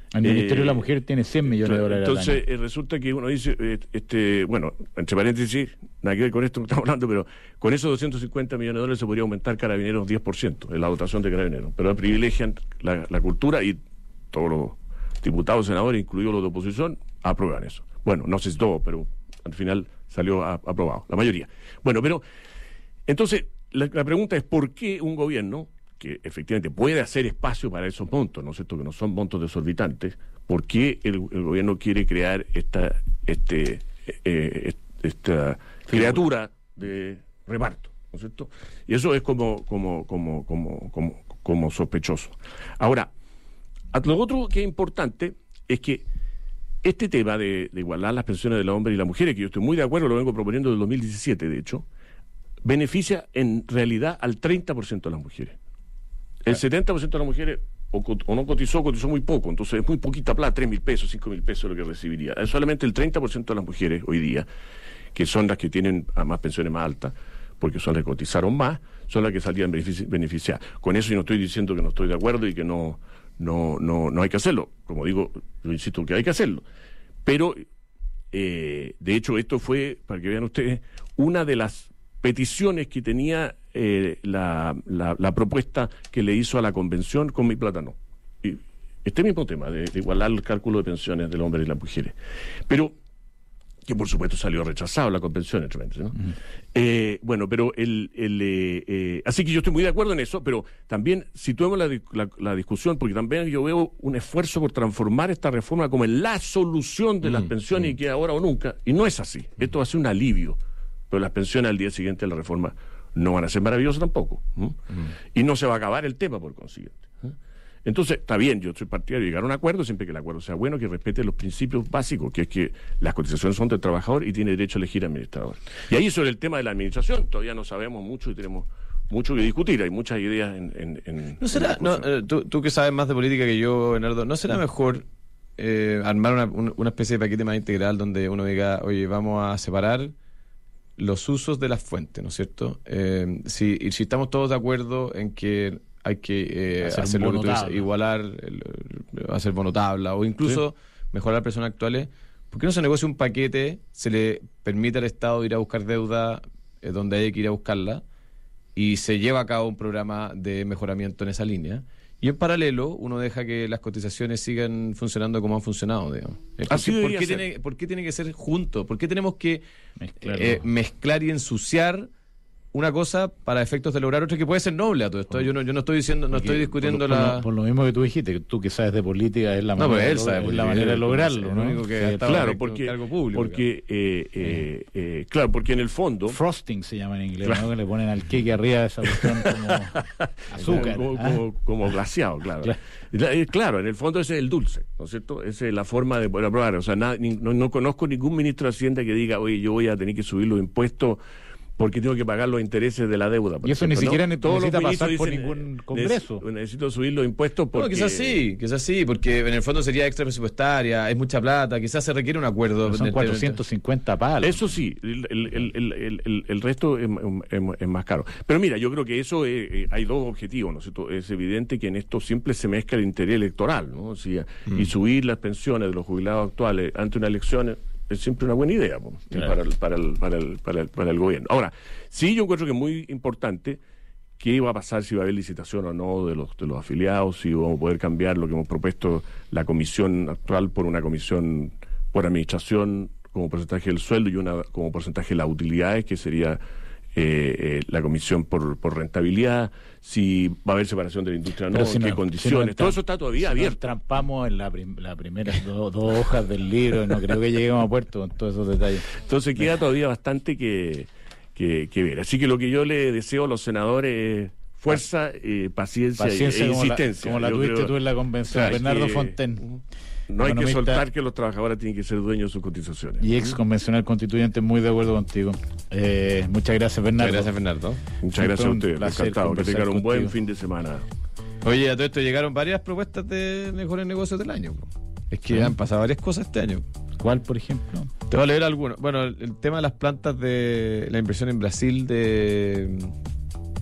El Ministerio de la Mujer tiene 100 millones de dólares Entonces, al año. resulta que uno dice, bueno, entre paréntesis, nada que ver con esto que estamos hablando, pero con esos 250 millones de dólares se podría aumentar Carabineros 10% en la dotación de Carabineros. Pero privilegian la cultura y todos los diputados, senadores, incluidos los de oposición, aprueban eso. Bueno, no sé si todo, pero al final salió aprobado, la mayoría. Bueno, pero entonces la pregunta es ¿por qué un gobierno que efectivamente puede hacer espacio para esos montos, ¿no es cierto?, que no son montos desorbitantes, ¿por qué el gobierno quiere crear esta criatura de reparto, ¿no es cierto? Y eso es como sospechoso. Ahora, lo otro que es importante es que este tema de igualar las pensiones de los hombres y las mujeres, que yo estoy muy de acuerdo, lo vengo proponiendo desde el 2017, de hecho, beneficia en realidad al 30% de las mujeres. El 70% de las mujeres o no cotizó muy poco, entonces es muy poquita plata, 3.000 pesos, 5.000 pesos lo que recibiría. Es solamente el 30% de las mujeres hoy día, que son las que tienen más pensiones más altas, porque son las que cotizaron más, son las que salían beneficiadas. Con eso yo no estoy diciendo que no estoy de acuerdo y que no hay que hacerlo. Como digo, yo insisto que hay que hacerlo. Pero, de hecho, esto fue, para que vean ustedes, una de las peticiones que tenía la propuesta que le hizo a la convención con Mi Plata No. Y este mismo tema de igualar el cálculo de pensiones del hombre y las mujeres. Pero, que por supuesto salió rechazado en la convención, entre paréntesis, ¿no? Bueno, pero así que yo estoy muy de acuerdo en eso, pero también situemos la discusión, porque también yo veo un esfuerzo por transformar esta reforma como en la solución de las pensiones y que ahora o nunca, y no es así. Esto va a ser un alivio, pero las pensiones al día siguiente de la reforma no van a ser maravillosas tampoco, y no se va a acabar el tema por consiguiente. Entonces, está bien, yo soy partidario de llegar a un acuerdo, siempre que el acuerdo sea bueno, que respete los principios básicos, que es que las cotizaciones son del trabajador y tiene derecho a elegir administrador. Y ahí sobre el tema de la administración, todavía no sabemos mucho y tenemos mucho que discutir, hay muchas ideas ¿No será, tú que sabes más de política que yo, Bernardo, ¿no será mejor armar una especie de paquete más integral donde uno diga, oye, vamos a separar los usos de las fuentes, ¿no es cierto? Si estamos todos de acuerdo en que hay que hacer lo que tú dices, igualar, hacer bonotabla o incluso mejorar personas actuales, ¿por qué no se negocia un paquete, se le permite al Estado ir a buscar deuda donde hay que ir a buscarla y se lleva a cabo un programa de mejoramiento en esa línea? Y en paralelo, uno deja que las cotizaciones sigan funcionando como han funcionado, digamos. ¿Por qué tiene que ser junto? ¿Por qué tenemos que mezclar y ensuciar una cosa para efectos de lograr otra que puede ser noble a todo esto? Yo no estoy diciendo, no estoy discutiendo por lo mismo que tú dijiste, que tú que sabes de política es la manera de lograrlo, ¿no? Claro, porque en el fondo frosting se llama en inglés, ¿no? Que le ponen al cake arriba de esa cuestión como azúcar, como glaseado, claro. Claro, en el fondo ese es el dulce, ¿no es cierto? Esa es la forma de poder aprobar. O sea, no conozco ningún ministro de Hacienda que diga, oye, yo voy a tener que subir los impuestos porque tengo que pagar los intereses de la deuda. Y eso ejemplo, ni siquiera necesita pasar por ningún congreso. Necesito subir los impuestos porque... No, quizás sí, porque en el fondo sería extra presupuestaria, es mucha plata, quizás se requiere un acuerdo. Pero son 450 palos. Eso sí, el resto es más caro. Pero mira, yo creo que eso hay dos objetivos, ¿no es cierto? Es evidente que en esto siempre se mezcla el interés electoral, ¿no? O sea, y subir las pensiones de los jubilados actuales ante una elección es siempre una buena idea, ¿no? Claro. para el gobierno. Ahora, sí yo encuentro que es muy importante qué va a pasar, si va a haber licitación o no de los afiliados, si vamos a poder cambiar lo que hemos propuesto la comisión actual por una comisión por administración como porcentaje del sueldo y una como porcentaje de las utilidades, que sería la comisión por rentabilidad, si va a haber separación de la industria o no, en qué condiciones, todo eso está todavía abierto. Nos trampamos en la primera dos hojas del libro, no creo que lleguemos a puerto con todos esos detalles. Entonces queda todavía bastante que ver. Así que lo que yo le deseo a los senadores es fuerza, paciencia e insistencia. Como la tuviste tú en la convención, claro, Bernardo Fontaine. No hay que soltar que los trabajadores tienen que ser dueños de sus cotizaciones. Y ex convencional constituyente, muy de acuerdo contigo. Muchas gracias, Bernardo. Muchas gracias a ustedes. Encantado. Que tengan un buen fin de semana. Oye, a todo esto llegaron varias propuestas de mejores negocios del año. Es que han pasado varias cosas este año. ¿Cuál, por ejemplo? Te voy a leer algunos. Bueno, el tema de las plantas de la inversión en Brasil de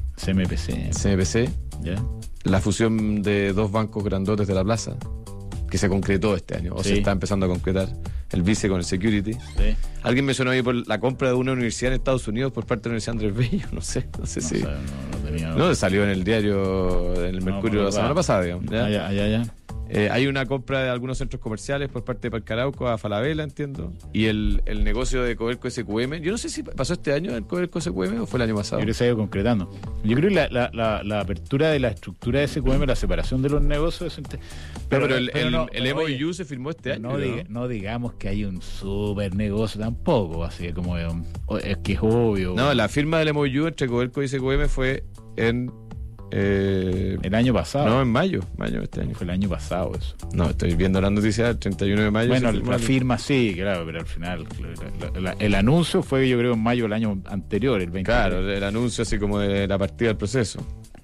CMPC. ¿Ya? La fusión de dos bancos grandotes de la plaza. que se concretó este año, o se está empezando a concretar, el vice con el security. Sí. Alguien mencionó ahí por la compra de una universidad en Estados Unidos por parte de la Universidad Andrés Bello, no sé si... No, salió en el diario, en el Mercurio la semana pasada, digamos. Ya. Hay una compra de algunos centros comerciales por parte de Parque Arauco a Falabella, entiendo. Y el negocio de Codelco SQM, yo no sé si pasó este año el Codelco SQM o fue el año pasado. Yo creo que se ha ido concretando. Yo creo que la apertura de la estructura de SQM, la separación de los negocios... Pero el MOU se firmó este año. No digamos que hay un super negocio tampoco, así como es que es obvio. No, la firma del MOU entre Codelco y SQM fue en... el año pasado. No, en mayo de este año. Fue el año pasado eso. No, estoy viendo la noticia del 31 de mayo. Bueno, la firma sí, claro, pero al final el anuncio fue, yo creo, en mayo del año anterior, el 20. Claro, el anuncio así como de la partida del proceso.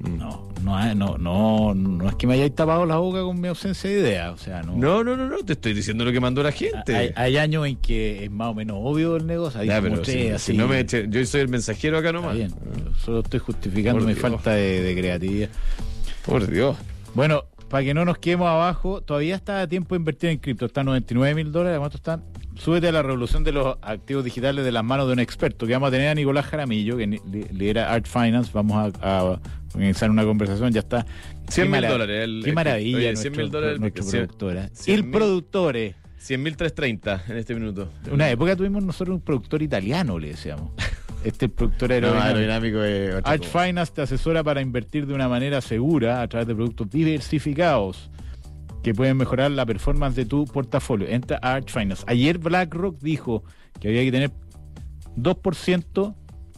No es que me hayáis tapado la boca con mi ausencia de idea, o sea, no. No, te estoy diciendo lo que mandó la gente. Hay años en que es más o menos obvio el negocio. Pero si no me eche, yo soy el mensajero acá nomás. Bien, solo estoy justificando mi falta de creatividad. Por Dios. Bueno, para que no nos quedemos abajo, todavía está a tiempo de invertir en cripto. Está a $99,000. ¿Cuánto están? Súbete a la revolución de los activos digitales de las manos de un experto, que vamos a tener a Nicolás Jaramillo, que lidera Art Finance. Vamos a comenzar una conversación, ya está. $100,000. Qué maravilla. Oye, $100,000 nuestro productor. El productor. 100.330 en este minuto. Una época tuvimos nosotros un productor italiano, le decíamos. Este productor aerodinámico. Art Finance te asesora para invertir de una manera segura a través de productos diversificados que pueden mejorar la performance de tu portafolio. Entra a Art Finance. Ayer BlackRock dijo que había que tener 2%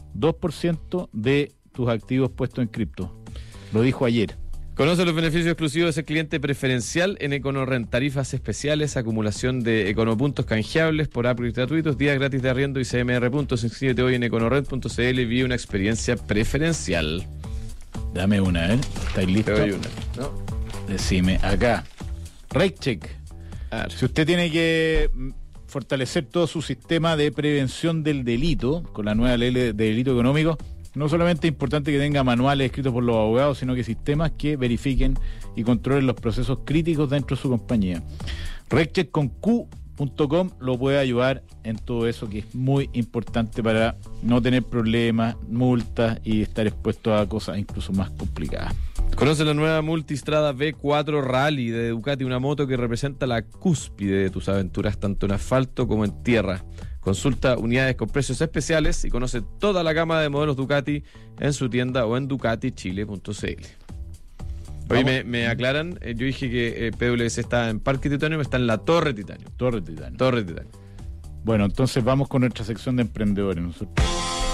de tus activos puestos en cripto. Lo dijo ayer. Conoce los beneficios exclusivos de ser cliente preferencial en EconoRent. Tarifas especiales, acumulación de econopuntos canjeables por upgrades gratuitos, días gratis de arriendo y CMR puntos. Inscríbete hoy en econorent.cl y vive una experiencia preferencial. Dame una, ¿estáis listos? Te doy una, ¿no? Decime, acá. RateCheck. Si usted tiene que fortalecer todo su sistema de prevención del delito, con la nueva ley de delito económico, no solamente es importante que tenga manuales escritos por los abogados, sino que sistemas que verifiquen y controlen los procesos críticos dentro de su compañía. RateCheckConQ.com lo puede ayudar en todo eso, que es muy importante para no tener problemas, multas y estar expuesto a cosas incluso más complicadas. Conoce la nueva Multistrada V4 Rally de Ducati, una moto que representa la cúspide de tus aventuras tanto en asfalto como en tierra. Consulta unidades con precios especiales y conoce toda la gama de modelos Ducati en su tienda o en ducatichile.cl. Oye, me aclaran, yo dije que PwC está en Parque Titanio, está en la Torre Titanio. Torre Titanio. Bueno, entonces vamos con nuestra sección de emprendedores. Nosotros.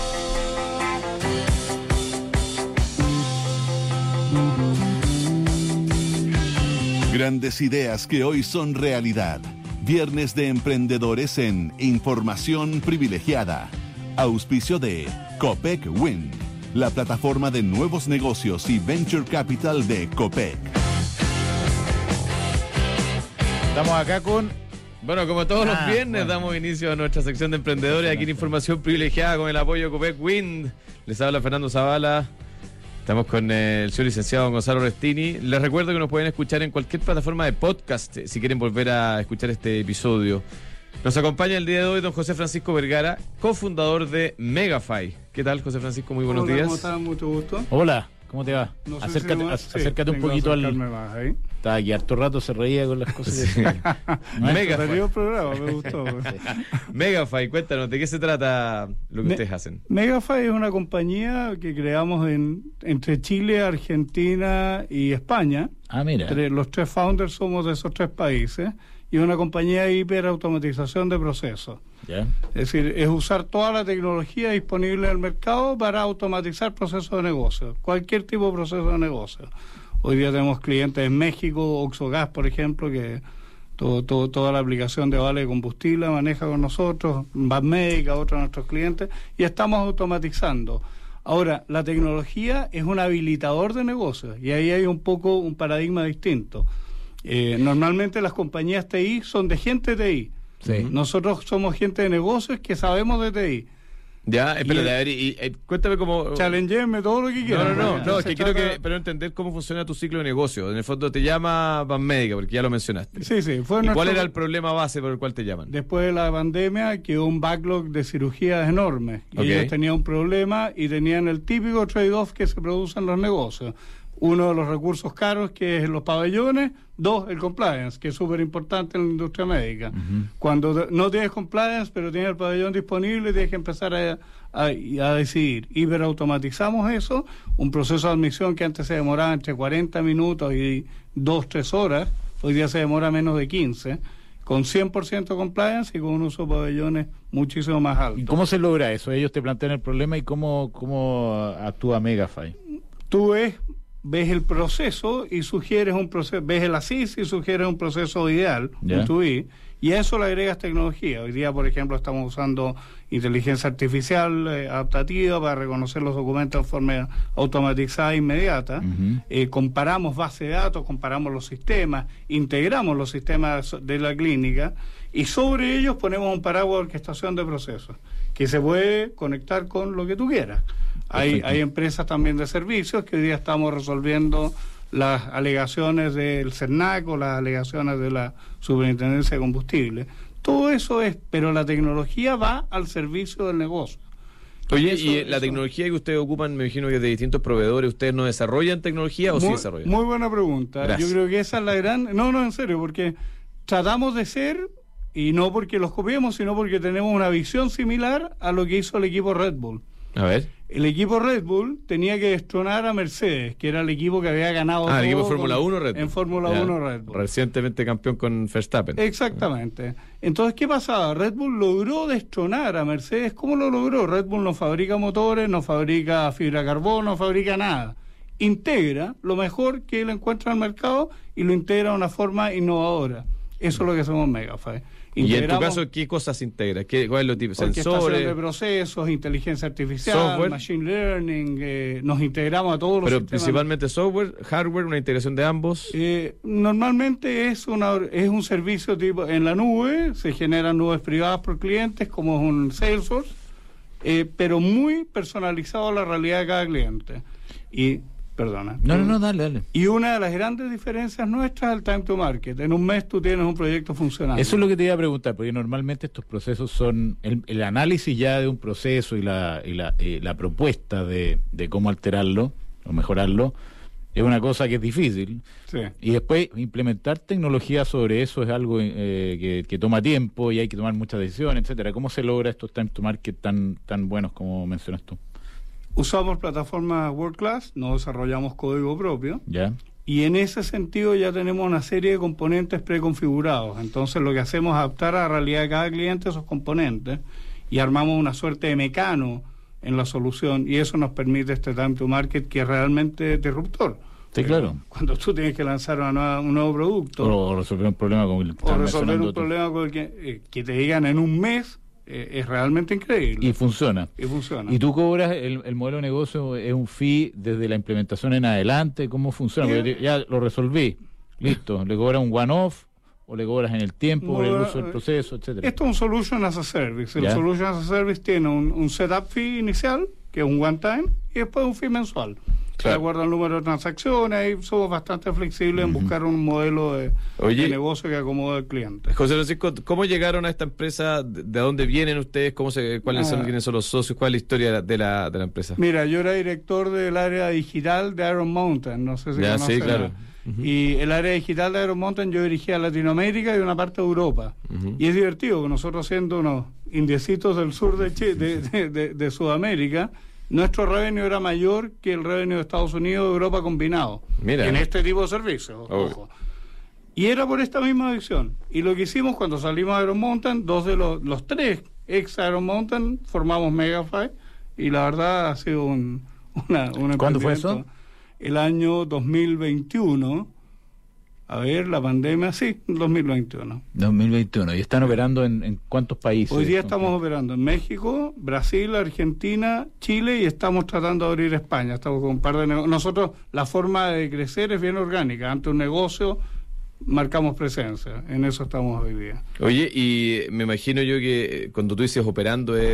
Grandes ideas que hoy son realidad. Viernes de Emprendedores en Información Privilegiada. Auspicio de Copec Wind, la plataforma de nuevos negocios y Venture Capital de Copec. Estamos acá con... Bueno, como todos los viernes, damos inicio a nuestra sección de emprendedores aquí en Información Privilegiada con el apoyo de Copec Wind. Les habla Fernando Zavala. Estamos con el señor licenciado Gonzalo Restini. Les recuerdo que nos pueden escuchar en cualquier plataforma de podcast si quieren volver a escuchar este episodio. Nos acompaña el día de hoy don José Francisco Vergara, cofundador de Megafy. ¿Qué tal, José Francisco? Muy buenos días. ¿Cómo están? Mucho gusto. Hola, ¿cómo te va? No sé acércate un poquito al... Estaba aquí harto rato, se reía con las cosas. Megafy. El programa, me gustó. Megafy, cuéntanos, ¿de qué se trata lo que ustedes hacen? Megafy es una compañía que creamos entre Chile, Argentina y España. Mira. Los tres founders somos de esos tres países. Y una compañía de hiperautomatización de procesos. Yeah. Es decir, es usar toda la tecnología disponible en el mercado para automatizar procesos de negocio, cualquier tipo de proceso de negocio. Hoy día tenemos clientes en México, Oxogas, por ejemplo, que toda la aplicación de vale de combustible maneja con nosotros, Badmédica, otros de nuestros clientes, y estamos automatizando. Ahora, la tecnología es un habilitador de negocios, y ahí hay un poco un paradigma distinto. Normalmente las compañías TI son de gente TI. Sí. Nosotros somos gente de negocios que sabemos de TI. Ya, espérate, a ver, cuéntame cómo... Challengenme todo lo que quieras. No, es que quiero pero entender cómo funciona tu ciclo de negocio. En el fondo te llama Banmédica, porque ya lo mencionaste. Sí. ¿Y cuál era el problema base por el cual te llaman? Después de la pandemia quedó un backlog de cirugías enorme. Y ellos tenían un problema y tenían el típico trade-off que se produce en los negocios. Uno de los recursos caros, que es los pabellones. Dos, el compliance, que es súper importante en la industria médica. Cuando no tienes compliance, pero tienes el pabellón disponible, tienes que empezar a decidir. Hiperautomatizamos eso, un proceso de admisión que antes se demoraba entre 40 minutos y 2-3 horas, hoy día se demora menos de 15, con 100% compliance y con un uso de pabellones muchísimo más alto. ¿Y cómo se logra eso? Ellos te plantean el problema y cómo actúa Megafy. Tú ves el proceso y sugieres un proceso, ves el ASIS y sugieres un proceso ideal, y a eso le agregas tecnología. Hoy día, por ejemplo, estamos usando inteligencia artificial adaptativa para reconocer los documentos de forma automatizada e inmediata. Comparamos base de datos, comparamos los sistemas, integramos los sistemas de la clínica y sobre ellos ponemos un paraguas de orquestación de procesos que se puede conectar con lo que tú quieras. Hay empresas también de servicios que hoy día estamos resolviendo las alegaciones del CERNAC o las alegaciones de la Superintendencia de Combustible. Todo eso pero la tecnología va al servicio del negocio. Oye, la tecnología que ustedes ocupan, me imagino que de distintos proveedores, ¿ustedes no desarrollan tecnología o sí desarrollan? Muy buena pregunta. Gracias. Yo creo que esa es la gran... No, en serio, porque tratamos de ser, y no porque los copiemos, sino porque tenemos una visión similar a lo que hizo el equipo Red Bull. A ver. El equipo Red Bull tenía que destronar a Mercedes, que era el equipo que había ganado todo el equipo de Fórmula 1 Red Bull. En Fórmula 1 Red Bull. Recientemente campeón con Verstappen. Exactamente. Entonces, ¿qué pasaba? Red Bull logró destronar a Mercedes. ¿Cómo lo logró? Red Bull no fabrica motores, no fabrica fibra de carbono, no fabrica nada. Integra lo mejor que él encuentra en el mercado y lo integra de una forma innovadora. Eso es lo que hacemos en Megafy. Y en tu caso, ¿qué cosas integra? ¿Cuál es lo tipo? Sensores, de procesos, inteligencia artificial, software, machine learning, nos integramos a todos los sistemas. Pero principalmente software, hardware, una integración de ambos. Normalmente es un servicio tipo en la nube, se generan nubes privadas por clientes, como es un Salesforce, pero muy personalizado a la realidad de cada cliente. Perdona. No, dale. Y una de las grandes diferencias nuestras es el time to market. En un mes tú tienes un proyecto funcionando. Eso es lo que te iba a preguntar, porque normalmente estos procesos son el análisis ya de un proceso y la propuesta de cómo alterarlo o mejorarlo es una cosa que es difícil. Sí. Y después implementar tecnología sobre eso es algo que toma tiempo y hay que tomar muchas decisiones, etcétera. ¿Cómo se logra estos time to market tan buenos como mencionas tú? Usamos plataformas World Class, no desarrollamos código propio. Ya. Y en ese sentido ya tenemos una serie de componentes preconfigurados. Entonces lo que hacemos es adaptar a la realidad de cada cliente esos componentes y armamos una suerte de mecano en la solución y eso nos permite este time to market que es realmente disruptor. Sí, claro. Cuando tú tienes que lanzar un nuevo producto o resolver un problema con el que te digan en un mes, es realmente increíble. Y funciona. Y tú cobras, el modelo de negocio es un fee desde la implementación en adelante. ¿Cómo funciona? Porque ya lo resolví. Listo. ¿Le cobras un one-off o le cobras en el tiempo por el uso del proceso, etcétera? Esto es un Solution as a Service. El Solution as a Service tiene un setup fee inicial, que es un one-time, y después un fee mensual. Claro. De acuerdo al número de transacciones, ahí somos bastante flexibles en buscar un modelo de negocio que acomode al cliente. José Francisco, ¿cómo llegaron a esta empresa? ¿De dónde vienen ustedes? ¿Quiénes son los socios? ¿Cuál es la historia de la empresa? Mira, yo era director del área digital de Iron Mountain, no sé si conocen. Sí, claro. Y el área digital de Iron Mountain yo dirigía Latinoamérica y una parte de Europa. Y es divertido que nosotros, siendo unos indiecitos del sur de Sudamérica, nuestro revenue era mayor que el revenue de Estados Unidos y Europa combinado. Mira. En este tipo de servicios. Ojo. Y era por esta misma visión. Y lo que hicimos cuando salimos de Iron Mountain, dos de los tres ex Iron Mountain formamos Megafy. Y la verdad ha sido un ¿Cuándo fue eso? El año 2021. A ver, la pandemia, sí, 2021. 2021. ¿Y están operando en cuántos países? Hoy día estamos operando en México, Brasil, Argentina, Chile y estamos tratando de abrir España. Estamos con un par de nosotros, la forma de crecer es bien orgánica. Ante un negocio, marcamos presencia. En eso estamos hoy día. Oye, y me imagino yo que cuando tú dices operando es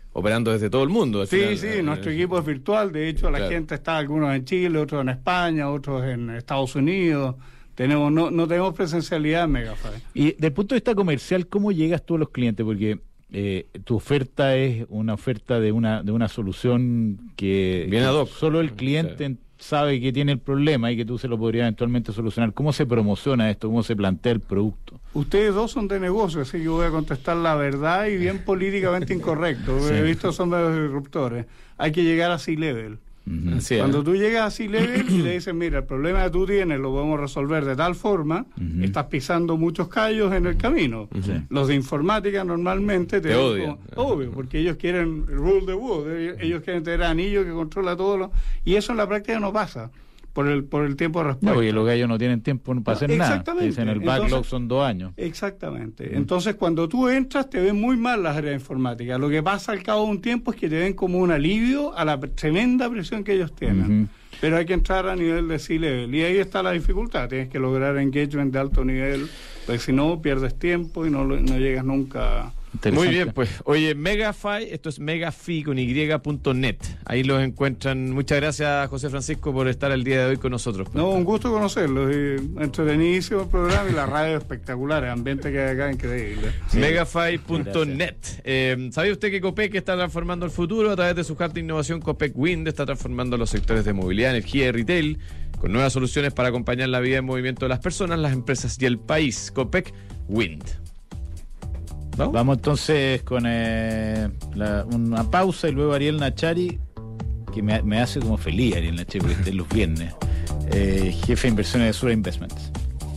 operando desde todo el mundo. Sí, nuestro equipo es virtual. De hecho, la gente está, algunos en Chile, otros en España, otros en Estados Unidos. No tenemos presencialidad en Megafy. Y desde el punto de vista comercial, ¿cómo llegas tú a los clientes? Porque tu oferta es una oferta de una solución que bien ad hoc. Solo el cliente sabe que tiene el problema y que tú se lo podrías eventualmente solucionar. ¿Cómo se promociona esto? ¿Cómo se plantea el producto? Ustedes dos son de negocio, así que voy a contestar la verdad y bien políticamente incorrecto. Sí. He visto son de los disruptores. Hay que llegar a C-Level. Sí, cuando tú llegas a C-Level y le dices, mira, el problema que tú tienes lo podemos resolver de tal forma, estás pisando muchos callos en el camino. Los de informática normalmente te odian. Obvio, porque ellos quieren rule the world, ellos quieren tener anillo que controla todo y eso en la práctica no pasa por el tiempo de respuesta. No, porque los gallos no tienen tiempo para hacer nada. Exactamente. Dicen el backlog son 2 años. Exactamente. Entonces, cuando tú entras, te ven muy mal las áreas de informática. Lo que pasa al cabo de un tiempo es que te ven como un alivio a la tremenda presión que ellos tienen. Pero hay que entrar a nivel de C-Level. Y ahí está la dificultad. Tienes que lograr engagement de alto nivel, porque si no, pierdes tiempo y no llegas nunca. Muy bien, pues. Oye, Megafy, esto es megafy con y.net. Ahí los encuentran. Muchas gracias, José Francisco, por estar el día de hoy con nosotros. No, un gusto conocerlos. Entretenidísimo el programa y la radio espectacular. El ambiente que hay acá increíble. Sí. Megafy.net. ¿Sabe usted que Copec está transformando el futuro? A través de su carta de innovación, Copec Wind está transformando los sectores de movilidad, energía y retail con nuevas soluciones para acompañar la vida en movimiento de las personas, las empresas y el país. Copec Wind. ¿No? Vamos entonces con una pausa y luego Ariel Nachari, que me hace como feliz Ariel Nachari porque está en los viernes, jefe de inversiones de Sura Investments.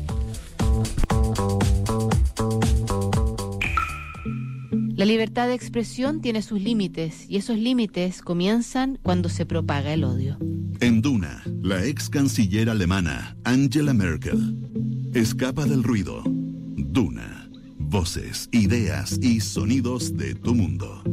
La libertad de expresión tiene sus límites y esos límites comienzan cuando se propaga el odio. En Duna, la ex canciller alemana Angela Merkel escapa del ruido. Duna. Voces, ideas y sonidos de tu mundo.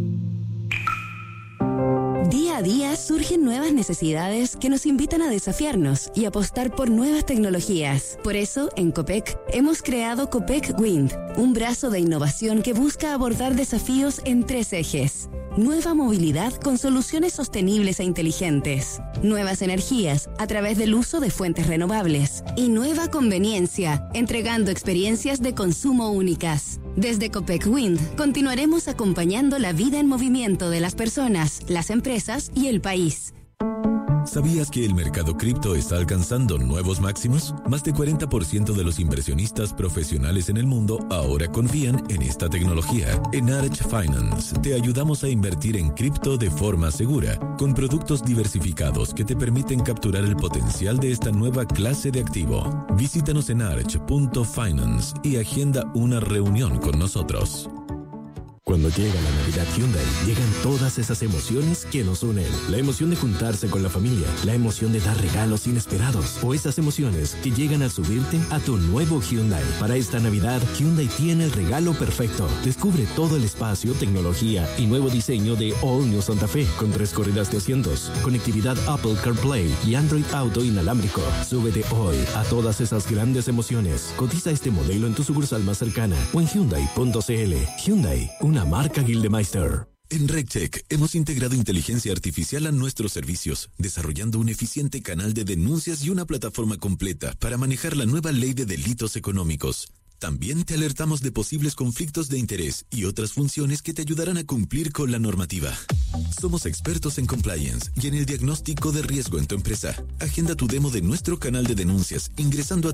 Día a día surgen nuevas necesidades que nos invitan a desafiarnos y apostar por nuevas tecnologías. Por eso, en Copec, hemos creado Copec Wind, un brazo de innovación que busca abordar desafíos en 3 ejes. Nueva movilidad con soluciones sostenibles e inteligentes. Nuevas energías a través del uso de fuentes renovables. Y nueva conveniencia, entregando experiencias de consumo únicas. Desde Copec Wind, continuaremos acompañando la vida en movimiento de las personas, las empresas y el país. ¿Sabías que el mercado cripto está alcanzando nuevos máximos? Más de 40% de los inversionistas profesionales en el mundo ahora confían en esta tecnología. En Arch Finance te ayudamos a invertir en cripto de forma segura, con productos diversificados que te permiten capturar el potencial de esta nueva clase de activo. Visítanos en arch.finance y agenda una reunión con nosotros. Cuando llega la Navidad Hyundai, llegan todas esas emociones que nos unen. La emoción de juntarse con la familia, la emoción de dar regalos inesperados, o esas emociones que llegan al subirte a tu nuevo Hyundai. Para esta Navidad, Hyundai tiene el regalo perfecto. Descubre todo el espacio, tecnología y nuevo diseño de All New Santa Fe, con 3 corridas de asientos, conectividad Apple CarPlay y Android Auto inalámbrico. Súbete hoy a todas esas grandes emociones. Cotiza este modelo en tu sucursal más cercana o en Hyundai.cl. Hyundai, una marca Gildemeister. En RegTech hemos integrado inteligencia artificial a nuestros servicios, desarrollando un eficiente canal de denuncias y una plataforma completa para manejar la nueva ley de delitos económicos. También te alertamos de posibles conflictos de interés y otras funciones que te ayudarán a cumplir con la normativa. Somos expertos en compliance y en el diagnóstico de riesgo en tu empresa. Agenda tu demo de nuestro canal de denuncias ingresando a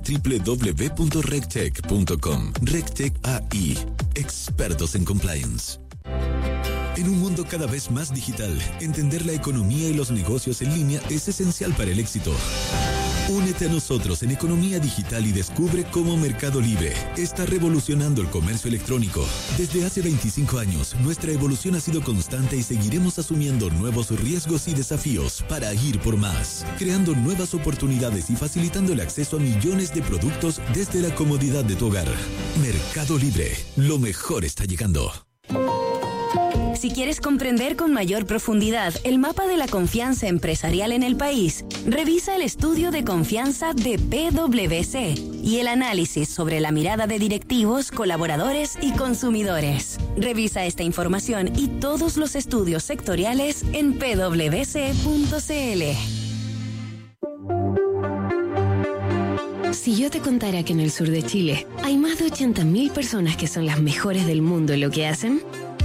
www.regtech.com. RegTech AI, expertos en compliance. En un mundo cada vez más digital, entender la economía y los negocios en línea es esencial para el éxito. Únete a nosotros en Economía Digital y descubre cómo Mercado Libre está revolucionando el comercio electrónico. Desde hace 25 años, nuestra evolución ha sido constante y seguiremos asumiendo nuevos riesgos y desafíos para ir por más, creando nuevas oportunidades y facilitando el acceso a millones de productos desde la comodidad de tu hogar. Mercado Libre, lo mejor está llegando. Si quieres comprender con mayor profundidad el mapa de la confianza empresarial en el país, revisa el estudio de confianza de PwC y el análisis sobre la mirada de directivos, colaboradores y consumidores. Revisa esta información y todos los estudios sectoriales en pwc.cl. Si yo te contara que en el sur de Chile hay más de 80.000 personas que son las mejores del mundo en lo que hacen,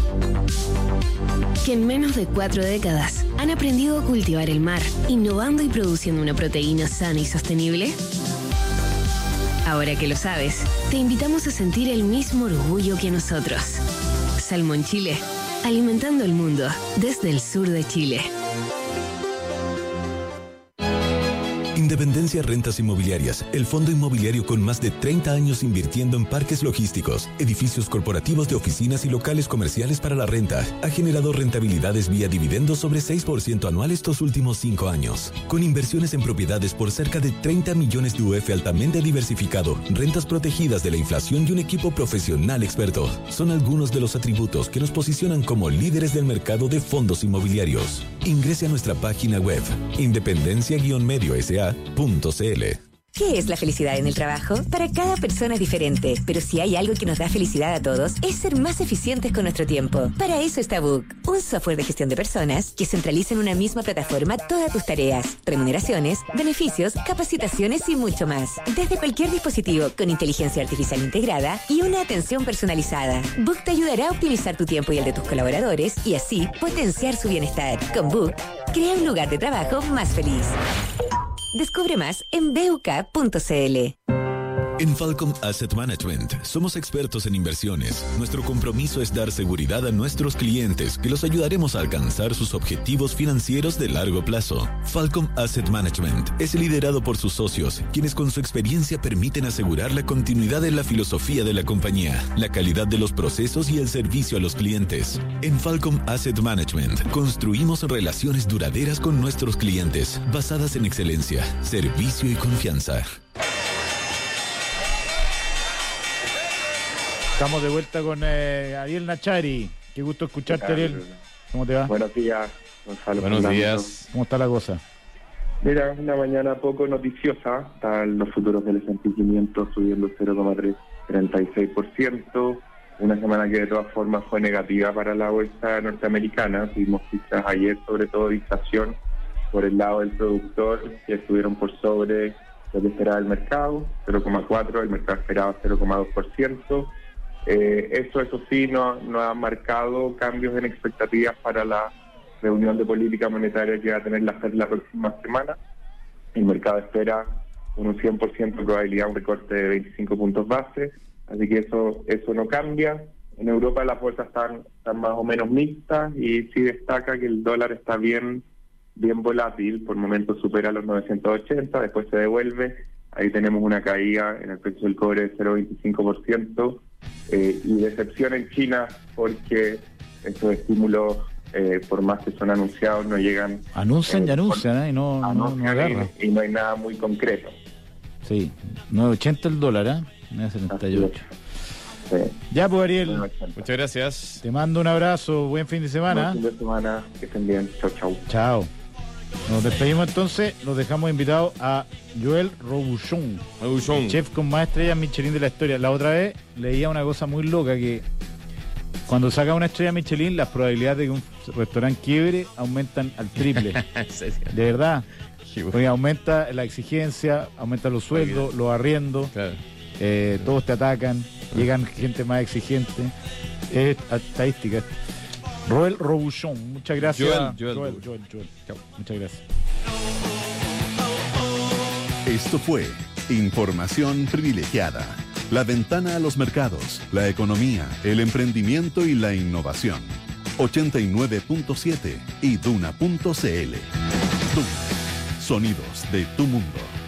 que en menos de 4 décadas han aprendido a cultivar el mar, innovando y produciendo una proteína sana y sostenible. Ahora que lo sabes, te invitamos a sentir el mismo orgullo que nosotros. Salmón Chile, alimentando el mundo desde el sur de Chile. Independencia Rentas Inmobiliarias, el fondo inmobiliario con más de 30 años invirtiendo en parques logísticos, edificios corporativos de oficinas y locales comerciales para la renta, ha generado rentabilidades vía dividendos sobre 6% anual estos últimos 5 años. Con inversiones en propiedades por cerca de 30 millones de UF altamente diversificado, rentas protegidas de la inflación y un equipo profesional experto, son algunos de los atributos que nos posicionan como líderes del mercado de fondos inmobiliarios. Ingrese a nuestra página web, independencia-medio.sa.cl. ¿Qué es la felicidad en el trabajo? Para cada persona es diferente, pero si hay algo que nos da felicidad a todos, es ser más eficientes con nuestro tiempo. Para eso está Book, un software de gestión de personas que centraliza en una misma plataforma todas tus tareas, remuneraciones, beneficios, capacitaciones y mucho más. Desde cualquier dispositivo con inteligencia artificial integrada y una atención personalizada. Book te ayudará a optimizar tu tiempo y el de tus colaboradores y así potenciar su bienestar. Con Book, crea un lugar de trabajo más feliz. Descubre más en buk.cl. En Falcom Asset Management somos expertos en inversiones. Nuestro compromiso es dar seguridad a nuestros clientes, que los ayudaremos a alcanzar sus objetivos financieros de largo plazo. Falcom Asset Management es liderado por sus socios, quienes con su experiencia permiten asegurar la continuidad de la filosofía de la compañía, la calidad de los procesos y el servicio a los clientes. En Falcom Asset Management construimos relaciones duraderas con nuestros clientes, basadas en excelencia, servicio y confianza. Estamos de vuelta con Ariel Nachari. Qué gusto escucharte, Ariel. ¿Cómo te va? Buenos días, Gonzalo. Buenos días. ¿Cómo está la cosa? Mira, una mañana poco noticiosa. Están los futuros del S&P 500 subiendo 0,36%. Una semana que de todas formas fue negativa para la bolsa norteamericana. Tuvimos cifras ayer, sobre todo de inflación, por el lado del productor, que estuvieron por sobre lo que esperaba el mercado, 0,4%, el mercado esperaba 0,2%. Eso sí, no ha marcado cambios en expectativas para la reunión de política monetaria que va a tener la FED la próxima semana. El mercado espera con un 100% de probabilidad un recorte de 25 puntos base, así que eso no cambia. En Europa las bolsas están más o menos mixtas y sí destaca que el dólar está bien volátil, por momentos supera los 980, después se devuelve. Ahí tenemos una caída en el precio del cobre de 0,25%. Y decepción en China porque estos estímulos, por más que son anunciados, no llegan. Anuncian y anuncian, y no agarran. Y no hay nada muy concreto. Sí, 9.80 el dólar, 9.78. Sí. Ya, pues, Ariel. Muchas gracias. Te mando un abrazo, buen fin de semana. Buen fin de semana, que estén bien. Chau. Chao. Nos despedimos entonces, los dejamos invitados a Joel Robuchon, chef con más estrellas Michelin de la historia. La otra vez leía una cosa muy loca, que cuando saca una estrella Michelin, las probabilidades de que un restaurante quiebre aumentan al triple. De verdad. Porque aumenta la exigencia, aumenta los sueldos, los arriendos, claro. Todos te atacan, llegan gente más exigente. Es estadística. Joel Robuchon, muchas gracias. Joel. Chao, muchas gracias. Esto fue Información Privilegiada. La ventana a los mercados, la economía, el emprendimiento y la innovación. 89.7 y Duna.cl. Duna. Sonidos de tu mundo.